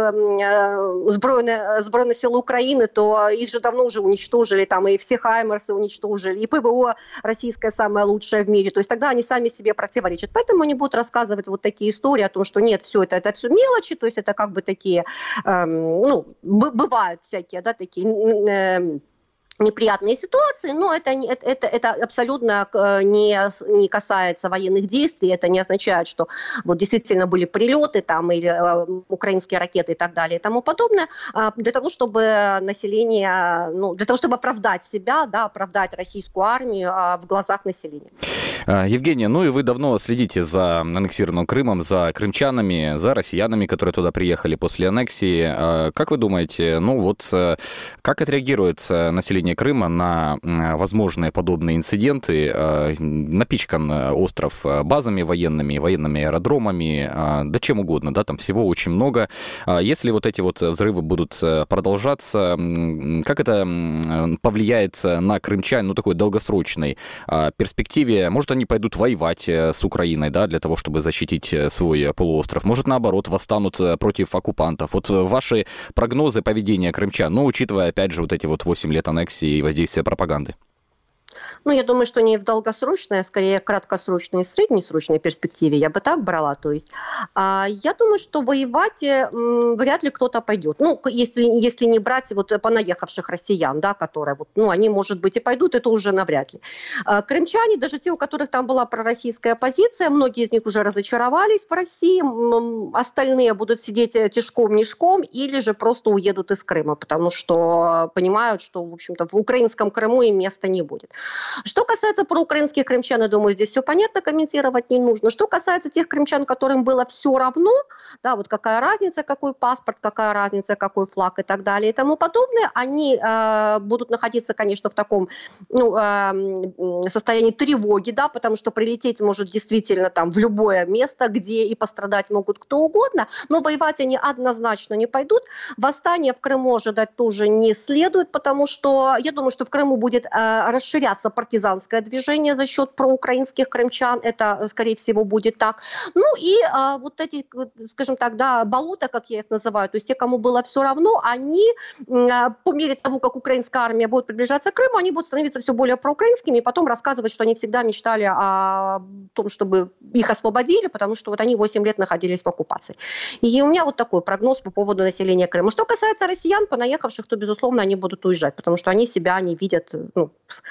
э, сбройные, сбройные силы Украины, то их же давно уже уничтожили, там и все Хаймерсы уничтожили, и ПВО российское самое лучшее в мире. То есть тогда они сами себе противоречат. Поэтому они будут рассказывать вот такие истории о том, что нет, все это, это все мелочи, то есть это как бы такие, эм, ну, б- бывают всякие, да, такие... Эм, неприятные ситуации, но это, это, это, это абсолютно не, не касается военных действий, это не означает, что вот действительно были прилеты там, или э, украинские ракеты и так далее и тому подобное, а для того, чтобы население, ну, для того, чтобы оправдать себя, да, оправдать российскую армию а, в глазах населения. Евгения, ну и вы давно следите за аннексированным Крымом, за крымчанами, за россиянами, которые туда приехали после аннексии. Как вы думаете, ну вот, как отреагирует население Крыма на возможные подобные инциденты? Напичкан остров базами военными, военными аэродромами, да чем угодно, да, там всего очень много. Если вот эти вот взрывы будут продолжаться, как это повлияет на крымчан, ну, такой долгосрочной перспективе? Может, они пойдут воевать с Украиной, да, для того, чтобы защитить свой полуостров? Может, наоборот, восстанут против оккупантов? Вот ваши прогнозы поведения крымчан, ну, учитывая, опять же, вот эти вот восемь лет аннексии и воздействия пропаганды. Ну, я думаю, что не в долгосрочной, а скорее краткосрочной и среднесрочной перспективе. Я бы так брала. То есть, а, я думаю, что воевать м, вряд ли кто-то пойдет. Ну, если, если не брать вот понаехавших россиян, да, которые, вот, ну, они, может быть, и пойдут, это уже навряд ли. А, крымчане, даже те, у которых там была пророссийская позиция, многие из них уже разочаровались в России, м, остальные будут сидеть тишком-нишком или же просто уедут из Крыма, потому что понимают, что, в общем-то, в украинском Крыму им места не будет. Что касается проукраинских крымчан, я думаю, здесь все понятно, комментировать не нужно. Что касается тех крымчан, которым было все равно, да, вот какая разница, какой паспорт, какая разница, какой флаг и так далее и тому подобное, они э, будут находиться, конечно, в таком, ну, э, состоянии тревоги, да, потому что прилететь может действительно там в любое место, где и пострадать могут кто угодно, но воевать они однозначно не пойдут. Восстание в Крыму ожидать тоже не следует, потому что я думаю, что в Крыму будет э, расширяться партизанское движение за счет проукраинских крымчан, это, скорее всего, будет так. Ну и а, вот эти, скажем так, да, болота, как я их называю, то есть те, кому было все равно, они а, по мере того, как украинская армия будет приближаться к Крыму, они будут становиться все более проукраинскими и потом рассказывать, что они всегда мечтали о том, чтобы их освободили, потому что вот они восемь лет находились в оккупации. И у меня вот такой прогноз по поводу населения Крыма. Что касается россиян, понаехавших, то, безусловно, они будут уезжать, потому что они себя не видят, ну,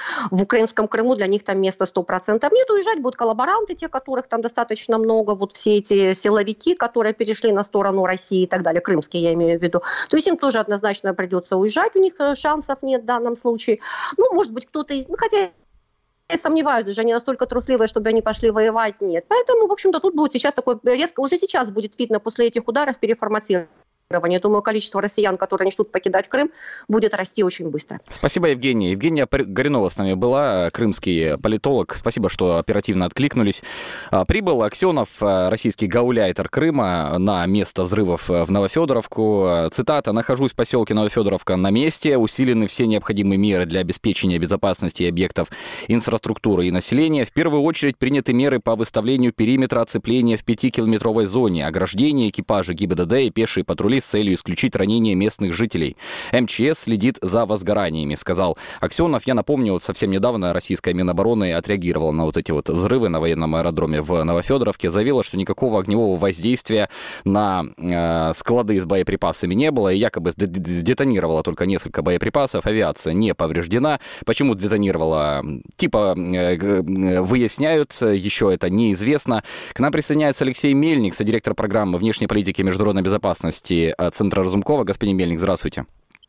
в украинском Крыму, для них там места сто процентов нет. Уезжать будут коллаборанты, те, которых там достаточно много, вот все эти силовики, которые перешли на сторону России и так далее, крымские я имею в виду. То есть им тоже однозначно придется уезжать, у них шансов нет в данном случае. Ну, может быть, кто-то из... Ну, хотя... Я сомневаюсь, даже они настолько трусливые, чтобы они пошли воевать, нет. Поэтому, в общем-то, тут будет сейчас такой резко, уже сейчас будет видно после этих ударов переформатирование. Я думаю, количество россиян, которые начнут покидать Крым, будет расти очень быстро. Спасибо, Евгения. Евгения Горюнова с нами была, крымский политолог. Спасибо, что оперативно откликнулись. Прибыл Аксенов, российский гауляйтер Крыма, на место взрывов в Новофедоровку. Цитата: «Нахожусь в поселке Новофедоровка на месте. Усилены все необходимые меры для обеспечения безопасности объектов инфраструктуры и населения. В первую очередь приняты меры по выставлению периметра оцепления в пятикилометровой зоне. Ограждение, экипажи ГИБДД и пешие патрули с целью исключить ранения местных жителей. МЧС следит за возгораниями, сказал Аксенов. Я напомню, вот совсем недавно российская Минобороны отреагировала на вот эти вот взрывы на военном аэродроме в Новофедоровке, заявила, что никакого огневого воздействия на э, склады с боеприпасами не было, и якобы сдетонировала только несколько боеприпасов, авиация не повреждена. Почему сдетонировала? Типа э, выясняют, еще это неизвестно. К нам присоединяется Алексей Мельник, содиректор программы внешней политики и международной безопасности Центра Разумкова. Господин Мельник, здравствуйте.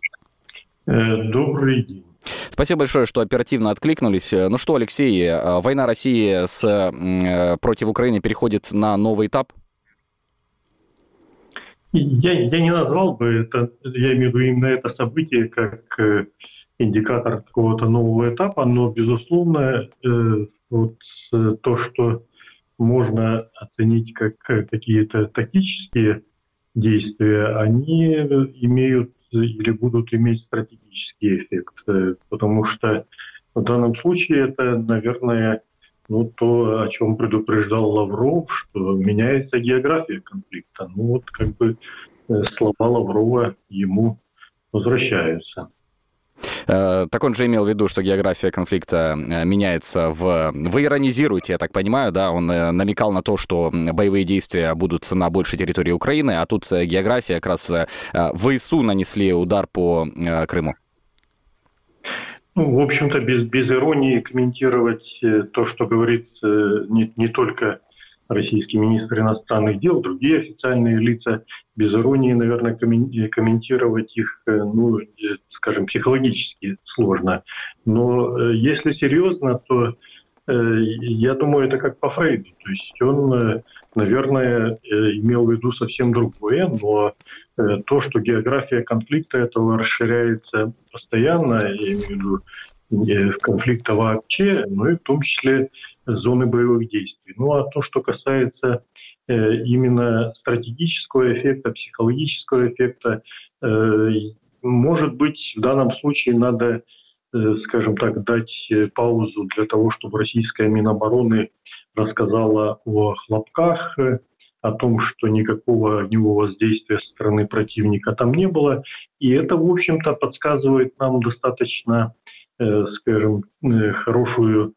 Добрый день. Спасибо большое, что оперативно откликнулись. Ну что, Алексей, война России с, против Украины переходит на новый этап? Я, я не назвал бы это, я имею в виду именно это событие, как индикатор какого-то нового этапа, но, безусловно, вот то, что можно оценить как какие-то тактические действия, они имеют или будут иметь стратегический эффект, потому что в данном случае это, наверное, ну, то, о чем предупреждал Лавров, что меняется география конфликта. Ну вот как бы слова Лаврова ему возвращаются. Так он же имел в виду, что география конфликта меняется в... Вы иронизируете, я так понимаю, да? Он намекал на то, что боевые действия будут на большей территории Украины, а тут география как раз ВСУ нанесли удар по Крыму. Ну, в общем-то, без, без иронии комментировать то, что говорит не, не только российский министр иностранных дел, другие официальные лица, без иронии, наверное, комментировать их, ну, скажем, психологически сложно. Но если серьезно, то я думаю, это как по Фрейду. То есть он, наверное, имел в виду совсем другое, но то, что география конфликта этого расширяется постоянно, я имею в виду конфликта вообще, ну и в том числе зоны боевых действий. Ну а то, что касается э, именно стратегического эффекта, психологического эффекта, э, может быть, в данном случае надо, э, скажем так, дать паузу для того, чтобы российская Минобороны рассказала о хлопках, э, о том, что никакого огневого воздействия со стороны противника там не было. И это, в общем-то, подсказывает нам достаточно, э, скажем, э, хорошую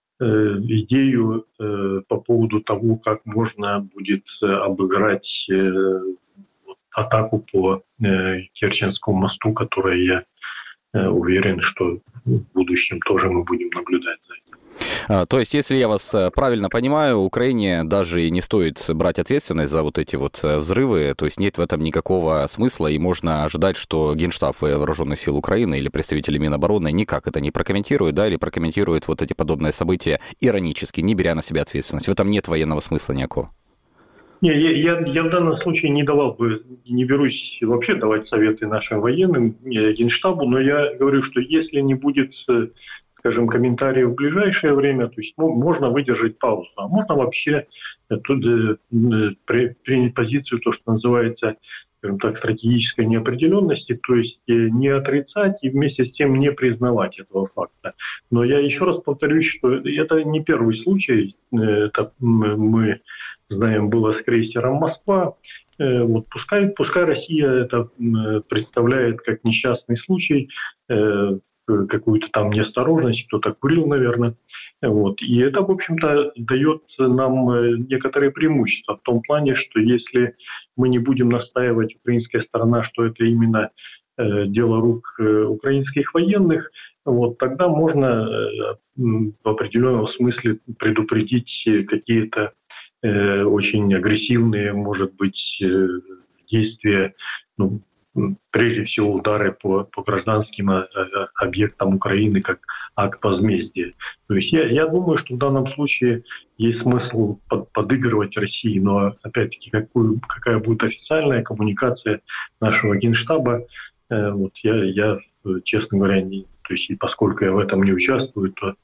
идею э, по поводу того, как можно будет обыграть э, атаку по э, Керченскому мосту, которая, я э, уверен, что в будущем тоже мы будем наблюдать за этим. А, то есть, если я вас правильно понимаю, Украине даже и не стоит брать ответственность за вот эти вот взрывы, то есть нет в этом никакого смысла, и можно ожидать, что Генштаб Вооруженных сил Украины или представители Минобороны никак это не прокомментируют, да, или прокомментируют вот эти подобные события иронически, не беря на себя ответственность. В этом нет военного смысла никакого. Не, я, я, я в данном случае не давал бы, не берусь вообще давать советы нашим военным, Генштабу, но я говорю, что если не будет, скажем, комментариев в ближайшее время, то есть ну, можно выдержать паузу, а можно вообще тут э, при, принять позицию, то, что называется, скажем так, стратегической неопределенности, то есть э, не отрицать и вместе с тем не признавать этого факта. Но я еще раз повторюсь, что это не первый случай, это мы знаем, было с крейсером «Москва». Э, вот пускай, пускай Россия это э, представляет как несчастный случай, э, какую-то там неосторожность, кто-то курил, наверное. Вот. И это, в общем-то, дает нам некоторые преимущества в том плане, что если мы не будем настаивать, украинская сторона, что это именно э, дело рук э, украинских военных, вот, тогда можно э, в определенном смысле предупредить какие-то э, очень агрессивные, может быть, э, действия, ну, прежде всего удары по, по гражданским объектам Украины как акт возмездия. То есть я, я думаю, что в данном случае есть смысл под, подыгрывать России, но опять-таки какую, какая будет официальная коммуникация нашего Генштаба, э, вот я, я, честно говоря, не, то есть и поскольку я в этом не участвую, то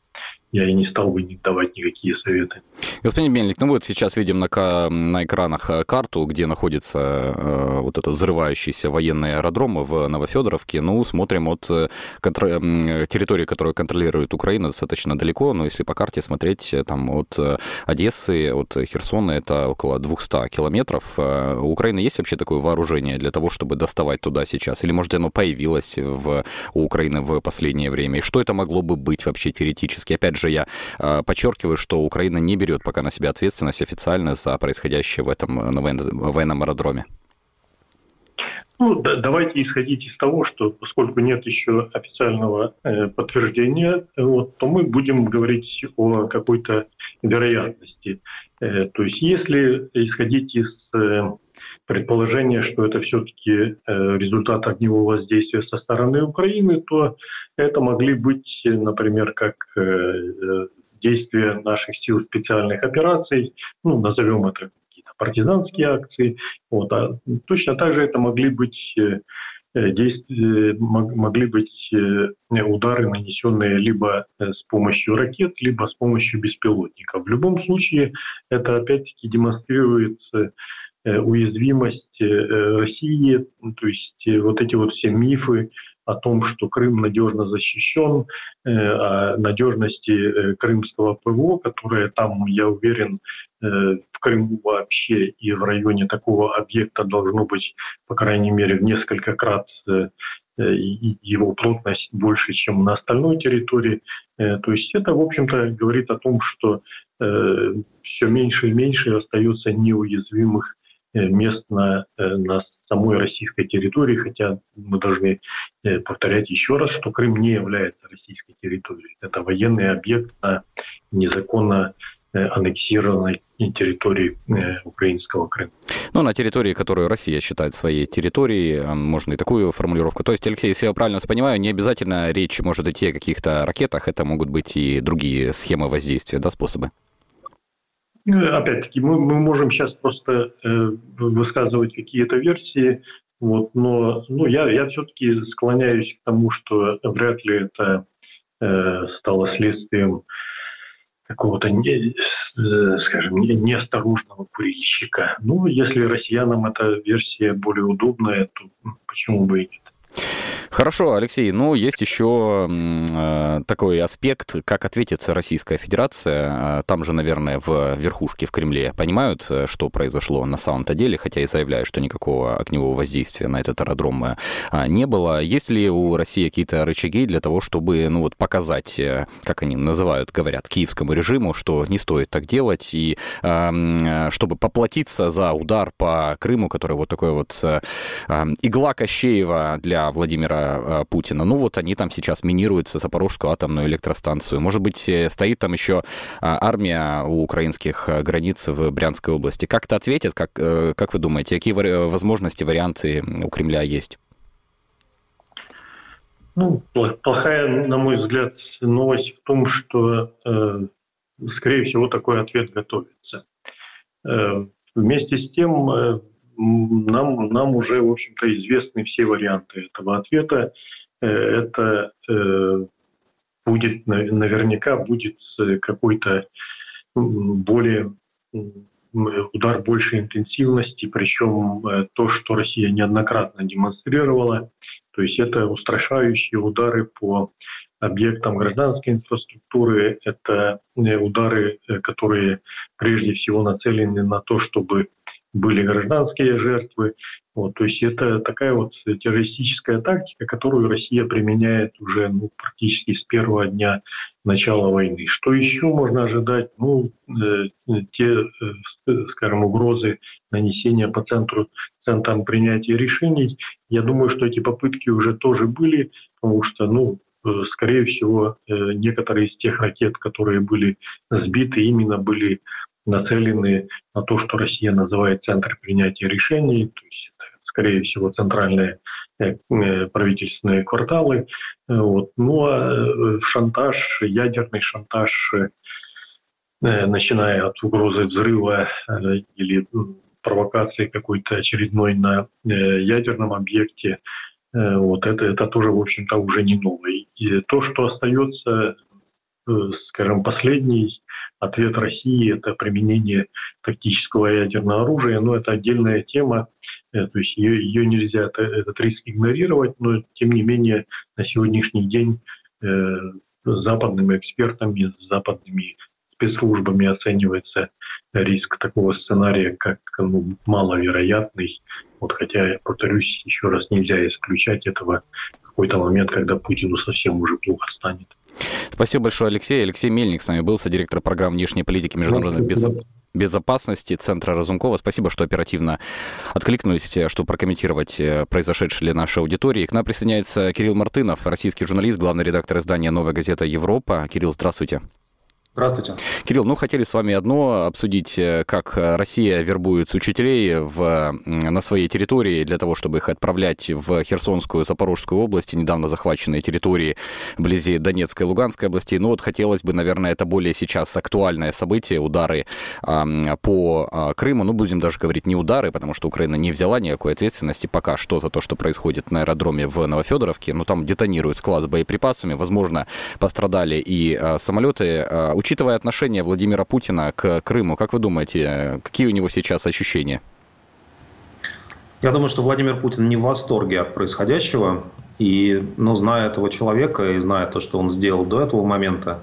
я и не стал бы давать никакие советы. Господин Мельник, ну вот сейчас видим на, на экранах карту, где находится э, вот этот взрывающийся военный аэродром в Новофедоровке. Ну, смотрим от контр... территории, которую контролирует Украина, достаточно далеко, но если по карте смотреть, там от Одессы, от Херсона, это около двести километров. У Украины есть вообще такое вооружение для того, чтобы доставать туда сейчас? Или, может, оно появилось в, у Украины в последнее время? И что это могло бы быть вообще теоретически? Опять же, я э, подчеркиваю, что Украина не берет пока на себя ответственность официально за происходящее в этом на военном аэродроме. Ну, да, давайте исходить из того, что поскольку нет еще официального э, подтверждения, вот, то мы будем говорить о какой-то вероятности. Э, то есть если исходить из э, предположения, что это все-таки э, результат огневого воздействия со стороны Украины, то это могли быть, например, как э, действия наших сил специальных операций, ну, назовем это какие-то партизанские акции. Вот. А точно так же это могли быть, э, действия, могли быть э, удары, нанесенные либо с помощью ракет, либо с помощью беспилотников. В любом случае это опять-таки демонстрирует э, уязвимость э, России, то есть э, вот эти вот все мифы о том, что Крым надежно защищен, о надежности крымского ПВО, которое там, я уверен, в Крыму вообще и в районе такого объекта должно быть, по крайней мере, в несколько крат его плотность больше, чем на остальной территории. То есть это, в общем-то, говорит о том, что все меньше и меньше остается неуязвимых мест на, на самой российской территории, хотя мы должны повторять еще раз, что Крым не является российской территорией. Это военный объект на незаконно аннексированной территории украинского Крыма. Ну, на территории, которую Россия считает своей территорией, можно и такую формулировку. То есть, Алексей, если я правильно вас понимаю, не обязательно речь может идти о каких-то ракетах, это могут быть и другие схемы воздействия, да, способы? Опять-таки, мы, мы можем сейчас просто э, высказывать какие-то версии, вот, но ну, я, я все-таки склоняюсь к тому, что вряд ли это э, стало следствием какого-то, не, э, скажем, не, неосторожного курильщика. Ну, если россиянам эта версия более удобная, то почему бы и нет? Хорошо, Алексей, ну, есть еще э, такой аспект, как ответит Российская Федерация. Там же, наверное, в верхушке, в Кремле понимают, что произошло на самом-то деле, хотя и заявляют, что никакого огневого воздействия на этот аэродром э, не было. Есть ли у России какие-то рычаги для того, чтобы, ну, вот показать, э, как они называют, говорят, киевскому режиму, что не стоит так делать, и э, чтобы поплатиться за удар по Крыму, который вот такой вот э, игла Кощеева для Владимира Путина. Ну вот они там сейчас минируют Запорожскую атомную электростанцию. Может быть, стоит там еще армия у украинских границ в Брянской области. Как-то ответят? Как, как вы думаете, какие возможности, варианты у Кремля есть? Ну, плохая, на мой взгляд, новость в том, что, скорее всего, такой ответ готовится. Вместе с тем, Нам, нам уже, в общем-то, известны все варианты этого ответа. Это э, будет, наверняка будет какой-то более удар большей интенсивности, причем то, что Россия неоднократно демонстрировала, то есть это устрашающие удары по объектам гражданской инфраструктуры, это удары, которые прежде всего нацелены на то, чтобы были гражданские жертвы. Вот, то есть это такая вот террористическая тактика, которую Россия применяет уже ну, практически с первого дня начала войны. Что еще можно ожидать? Ну, э, те, э, скажем, угрозы нанесения по центру, центрам принятия решений. Я думаю, что эти попытки уже тоже были, потому что, ну, э, скорее всего, э, некоторые из тех ракет, которые были сбиты, именно были нацелены на то, что Россия называет центр принятия решений, то есть, скорее всего, центральные правительственные кварталы. Вот. Ну а шантаж, ядерный шантаж, начиная от угрозы взрыва или провокации какой-то очередной на ядерном объекте, вот это, это тоже, в общем-то, уже не новое. И то, что остается скажем, последний ответ России – это применение тактического ядерного оружия. Но это отдельная тема, то есть ее, ее нельзя этот риск игнорировать, но тем не менее на сегодняшний день э, западными экспертами, западными спецслужбами оценивается риск такого сценария как ну, маловероятный. Вот, хотя, повторюсь, еще раз, нельзя исключать этого в какой-то момент, когда Путину совсем уже плохо станет. Спасибо большое, Алексей. Алексей Мельник с нами был, содиректор программ внешней политики международной безопасности. безопасности Центра Разумкова. Спасибо, что оперативно откликнулись, что прокомментировать произошедшее для нашей аудитории. К нам присоединяется Кирилл Мартынов, российский журналист, главный редактор издания «Новая газета Европа». Кирилл, здравствуйте. Здравствуйте. Кирилл, ну хотели с вами одно обсудить, как Россия вербует учителей в, на своей территории для того, чтобы их отправлять в Херсонскую, Запорожскую области, недавно захваченные территории вблизи Донецкой и Луганской областей. Но вот хотелось бы, наверное, это более сейчас актуальное событие, удары а, по а, Крыму. Ну, будем даже говорить не удары, потому что Украина не взяла никакой ответственности пока что за то, что происходит на аэродроме в Новофедоровке. Но там детонируют склад с боеприпасами. Возможно, пострадали и а, самолеты. А, Учитывая отношение Владимира Путина к Крыму, как вы думаете, какие у него сейчас ощущения? Я думаю, что Владимир Путин не в восторге от происходящего. И, ну, зная этого человека и зная то, что он сделал до этого момента,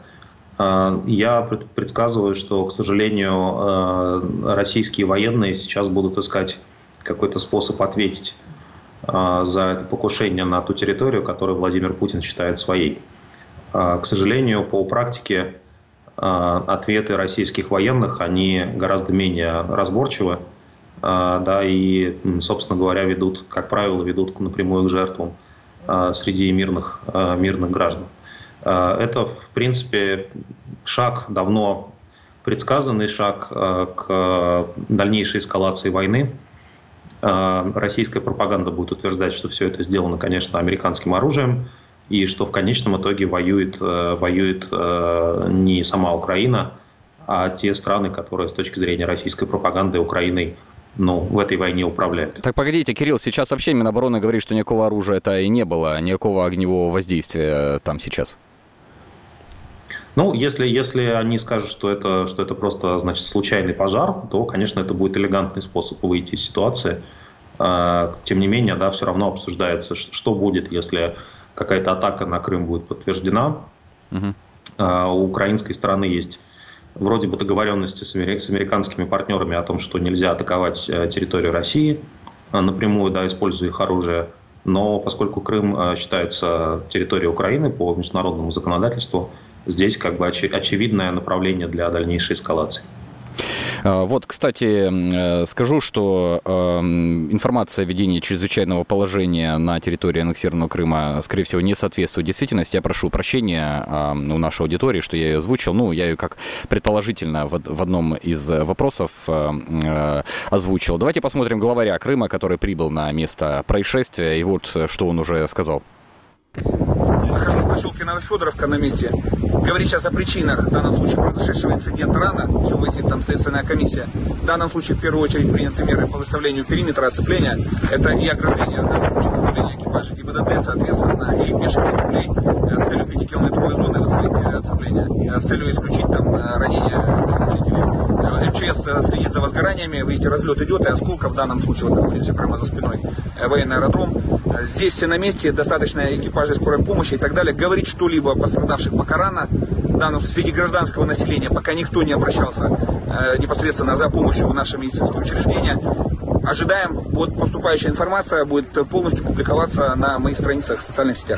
я предсказываю, что, к сожалению, российские военные сейчас будут искать какой-то способ ответить за это покушение на ту территорию, которую Владимир Путин считает своей. К сожалению, по практике ответы российских военных, они гораздо менее разборчивы, да, и, собственно говоря, ведут, как правило, ведут напрямую к жертвам среди мирных, мирных граждан. Это, в принципе, шаг, давно предсказанный шаг к дальнейшей эскалации войны. Российская пропаганда будет утверждать, что все это сделано, конечно, американским оружием, и что в конечном итоге воюет, воюет не сама Украина, а те страны, которые с точки зрения российской пропаганды Украиной, ну, в этой войне управляют. Так погодите, Кирилл, сейчас вообще Минобороны говорит, что никакого оружия-то и не было, никакого огневого воздействия там сейчас. Ну, если, если они скажут, что это, что это просто, значит, случайный пожар, то, конечно, это будет элегантный способ выйти из ситуации. Тем не менее, да, все равно обсуждается, что будет, если какая-то атака на Крым будет подтверждена. Угу. У украинской стороны есть вроде бы договоренности с американскими партнерами о том, что нельзя атаковать территорию России напрямую, да, используя их оружие. Но поскольку Крым считается территорией Украины по международному законодательству, здесь как бы оч- очевидное направление для дальнейшей эскалации. Вот, кстати, скажу, что э, информация о введении чрезвычайного положения на территории аннексированного Крыма, скорее всего, не соответствует действительности. Я прошу прощения э, у нашей аудитории, что я ее озвучил. Ну, я ее как предположительно в, в одном из вопросов э, э, озвучил. Давайте посмотрим главаря Крыма, который прибыл на место происшествия. И вот что он уже сказал. Нахожусь в поселке Новофедоровка на месте. Говорить сейчас о причинах в данном случае произошедшего инцидента рано. Все выяснит там следственная комиссия. В данном случае в первую очередь приняты меры по выставлению периметра оцепления. Это и ограждение, в данном случае выставление экипажа ГИБДД, соответственно, и пеших патрулей с целью пятикилометровой зоны выставить оцепление. С целью исключить там ранения служителей. МЧС следит за возгораниями. Видите, разлет идет, и осколков в данном случае, вот находимся прямо за спиной, военный аэродром. Здесь все на месте, достаточно экипажей скорой помощи и так далее. Говорить что-либо о пострадавших пока рано. В данном среди гражданского населения пока никто не обращался э, непосредственно за помощью в наше медицинское учреждение. Ожидаем, вот поступающая информация будет полностью публиковаться на моих страницах в социальных сетях.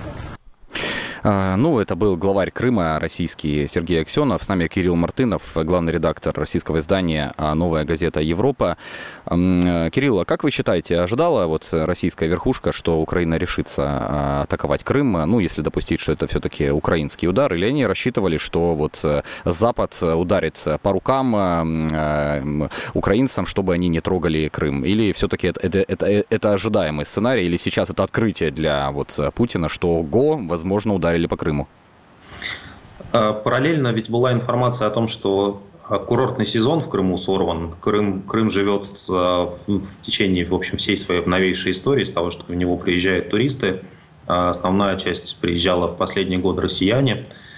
Ну, это был главарь Крыма, российский Сергей Аксенов. С нами Кирилл Мартынов, главный редактор российского издания «Новая газета Европа». Кирилл, а как вы считаете, ожидала вот российская верхушка, что Украина решится атаковать Крым, ну, если допустить, что это все-таки украинский удар, или они рассчитывали, что вот Запад ударит по рукам украинцам, чтобы они не трогали Крым? Или все-таки это, это, это, это ожидаемый сценарий, или сейчас это открытие для вот Путина, что го, возможно, ударит или по Крыму? Параллельно ведь была информация о том, что курортный сезон в Крыму сорван. Крым, Крым живет в течение, в общем, всей своей новейшей истории с того, что в него приезжают туристы. Основная часть приезжала в последний год россияне.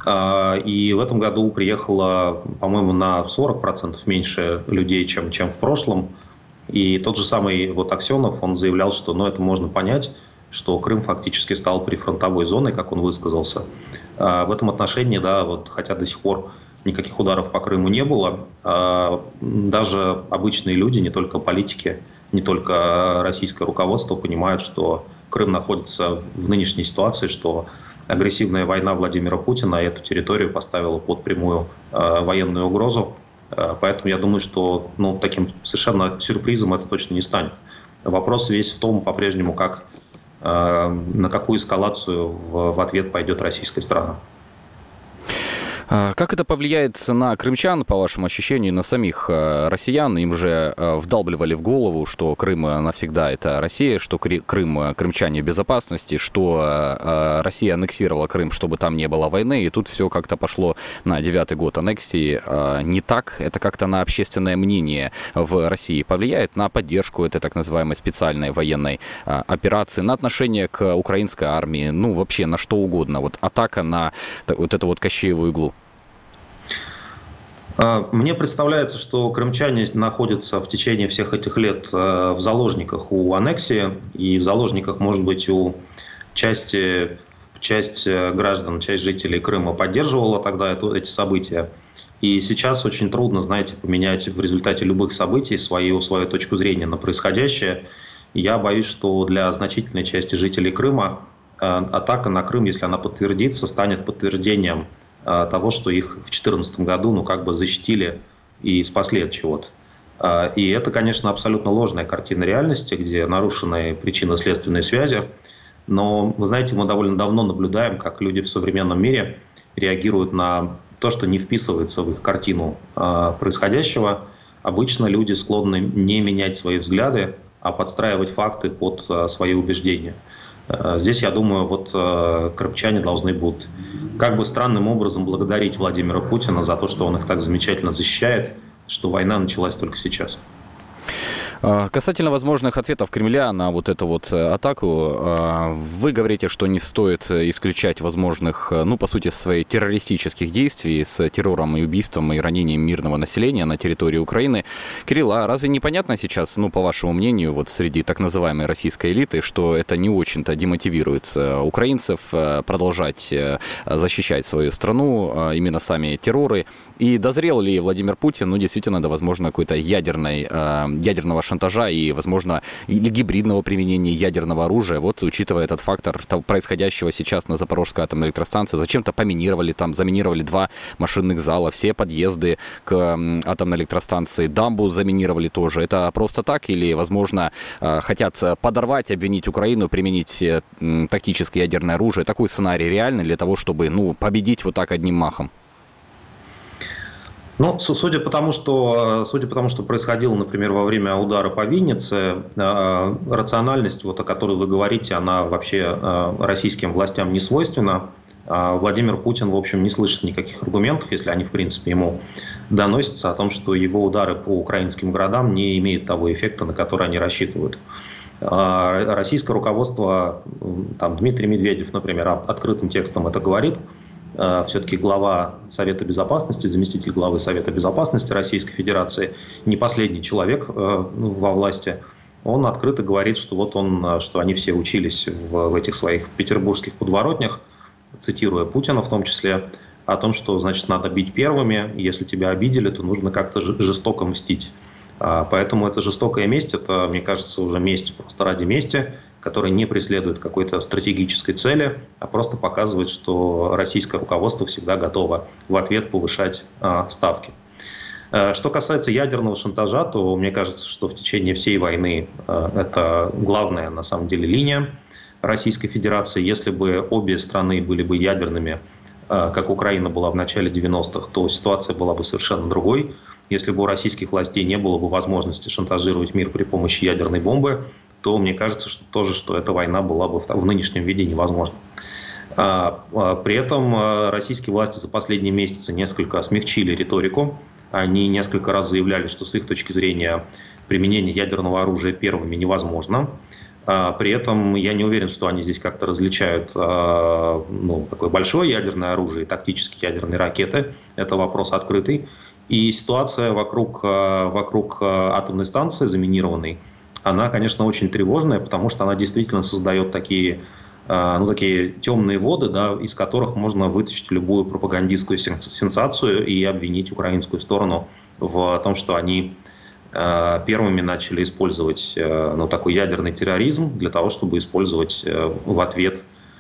И в этом году приехало, по-моему, на сорок процентов меньше людей, чем, чем в прошлом. И тот же самый вот Аксенов, он заявлял, что ну, это можно понять, что Крым фактически стал прифронтовой зоной, как он высказался. В этом отношении, да, вот, хотя до сих пор никаких ударов по Крыму не было, даже обычные люди, не только политики, не только российское руководство понимают, что Крым находится в нынешней ситуации, что агрессивная война Владимира Путина эту территорию поставила под прямую военную угрозу. Поэтому я думаю, что ну, таким совершенно сюрпризом это точно не станет. Вопрос весь в том, по-прежнему, как, на какую эскалацию в, в ответ пойдет российская страна. Как это повлияет на крымчан, по вашему ощущению, на самих россиян? Им же вдалбливали в голову, что Крым навсегда это Россия, что Крым, крымчане в безопасности, что Россия аннексировала Крым, чтобы там не было войны, и тут все как-то пошло на девятый год аннексии не так. Это как-то на общественное мнение в России повлияет, на поддержку этой так называемой специальной военной операции, на отношение к украинской армии, ну вообще на что угодно. Вот атака на вот эту вот Кощееву иглу. Мне представляется, что крымчане находятся в течение всех этих лет в заложниках у аннексии, и в заложниках, может быть, у части, часть граждан, часть жителей Крыма поддерживала тогда это, эти события. И сейчас очень трудно, знаете, поменять в результате любых событий свою, свою точку зрения на происходящее. Я боюсь, что для значительной части жителей Крыма атака на Крым, если она подтвердится, станет подтверждением того, что их в две тысячи четырнадцатом году ну, как бы защитили и спасли от чего-то. И это, конечно, абсолютно ложная картина реальности, где нарушены причинно-следственные связи. Но, вы знаете, мы довольно давно наблюдаем, как люди в современном мире реагируют на то, что не вписывается в их картину происходящего. Обычно люди склонны не менять свои взгляды, а подстраивать факты под свои убеждения. Здесь, я думаю, вот крымчане должны будут как бы странным образом благодарить Владимира Путина за то, что он их так замечательно защищает, что война началась только сейчас. Касательно возможных ответов Кремля на вот эту вот атаку, вы говорите, что не стоит исключать возможных, ну, по сути, своих террористических действий с террором и убийством и ранением мирного населения на территории Украины. Кирилл, а разве непонятно сейчас, ну, по вашему мнению, вот среди так называемой российской элиты, что это не очень-то демотивирует украинцев продолжать защищать свою страну, именно сами терроры? И дозрел ли Владимир Путин, ну, действительно, до, возможно, какой-то ядерной, ядерного шантажа и, возможно, или гибридного применения ядерного оружия, вот учитывая этот фактор происходящего сейчас на Запорожской атомной электростанции, зачем-то поминировали там, заминировали два машинных зала, все подъезды к атомной электростанции, дамбу заминировали тоже. Это просто так или, возможно, хотят подорвать, обвинить Украину, применить тактическое ядерное оружие? Такой сценарий реальный для того, чтобы, ну, победить вот так одним махом? Ну, судя по тому, что, судя по тому, что происходило, например, во время удара по Виннице, э, рациональность, вот, о которой вы говорите, она вообще э, российским властям не свойственна. Э, Владимир Путин, в общем, не слышит никаких аргументов, если они, в принципе, ему доносятся, о том, что его удары по украинским городам не имеют того эффекта, на который они рассчитывают. Э, российское руководство, там, Дмитрий Медведев, например, открытым текстом это говорит. Все-таки глава Совета Безопасности, заместитель главы Совета Безопасности Российской Федерации, не последний человек во власти, он открыто говорит, что вот он, что они все учились в, в этих своих петербургских подворотнях, цитируя Путина в том числе, о том, что, значит, надо бить первыми, если тебя обидели, то нужно как-то жестоко мстить. Поэтому это жестокая месть, это, мне кажется, уже месть просто ради мести, которая не преследует какой-то стратегической цели, а просто показывает, что российское руководство всегда готово в ответ повышать а, ставки. А, что касается ядерного шантажа, то мне кажется, что в течение всей войны а, это главная, на самом деле, линия Российской Федерации. Если бы обе страны были бы ядерными, а, как Украина была в начале девяностых, то ситуация была бы совершенно другой. Если бы у российских властей не было бы возможности шантажировать мир при помощи ядерной бомбы, то мне кажется, что тоже, что эта война была бы в, в нынешнем виде невозможна. А, а, при этом российские власти за последние месяцы несколько смягчили риторику. Они несколько раз заявляли, что с их точки зрения применение ядерного оружия первыми невозможно. При этом я не уверен, что они здесь как-то различают ну, такое большое ядерное оружие и тактические ядерные ракеты. Это вопрос открытый. И ситуация вокруг, вокруг атомной станции заминированной, она, конечно, очень тревожная, потому что она действительно создает такие, ну, такие темные воды, да, из которых можно вытащить любую пропагандистскую сенсацию и обвинить украинскую сторону в том, что они первыми начали использовать ну, такой ядерный терроризм для того, чтобы использовать в ответ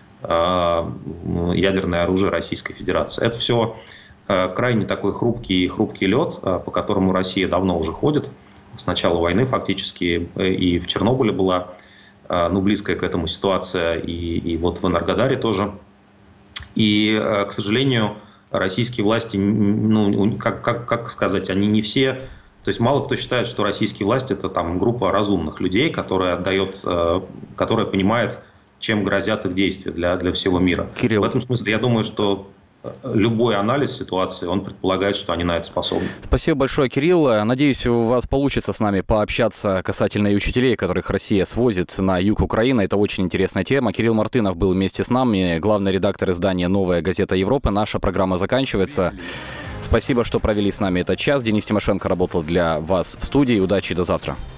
ядерное оружие Российской Федерации. Это все крайне такой хрупкий, хрупкий лед, по которому Россия давно уже ходит. С начала войны фактически и в Чернобыле была ну, близкая к этому ситуация, и, и вот в Энергодаре тоже. И, к сожалению, российские власти, ну, как, как, как сказать, они не все... То есть мало кто считает, что российские власти – это там группа разумных людей, которая, отдает, которая понимает, чем грозят их действия для, для всего мира. Кирилл. В этом смысле я думаю, что любой анализ ситуации, он предполагает, что они на это способны. Спасибо большое, Кирилл. Надеюсь, у вас получится с нами пообщаться касательно и учителей, которых Россия свозит на юг Украины. Это очень интересная тема. Кирилл Мартынов был вместе с нами, главный редактор издания «Новая газета Европы». Наша программа заканчивается. Спасибо, что провели с нами этот час. Денис Тимошенко работал для вас в студии. Удачи и до завтра.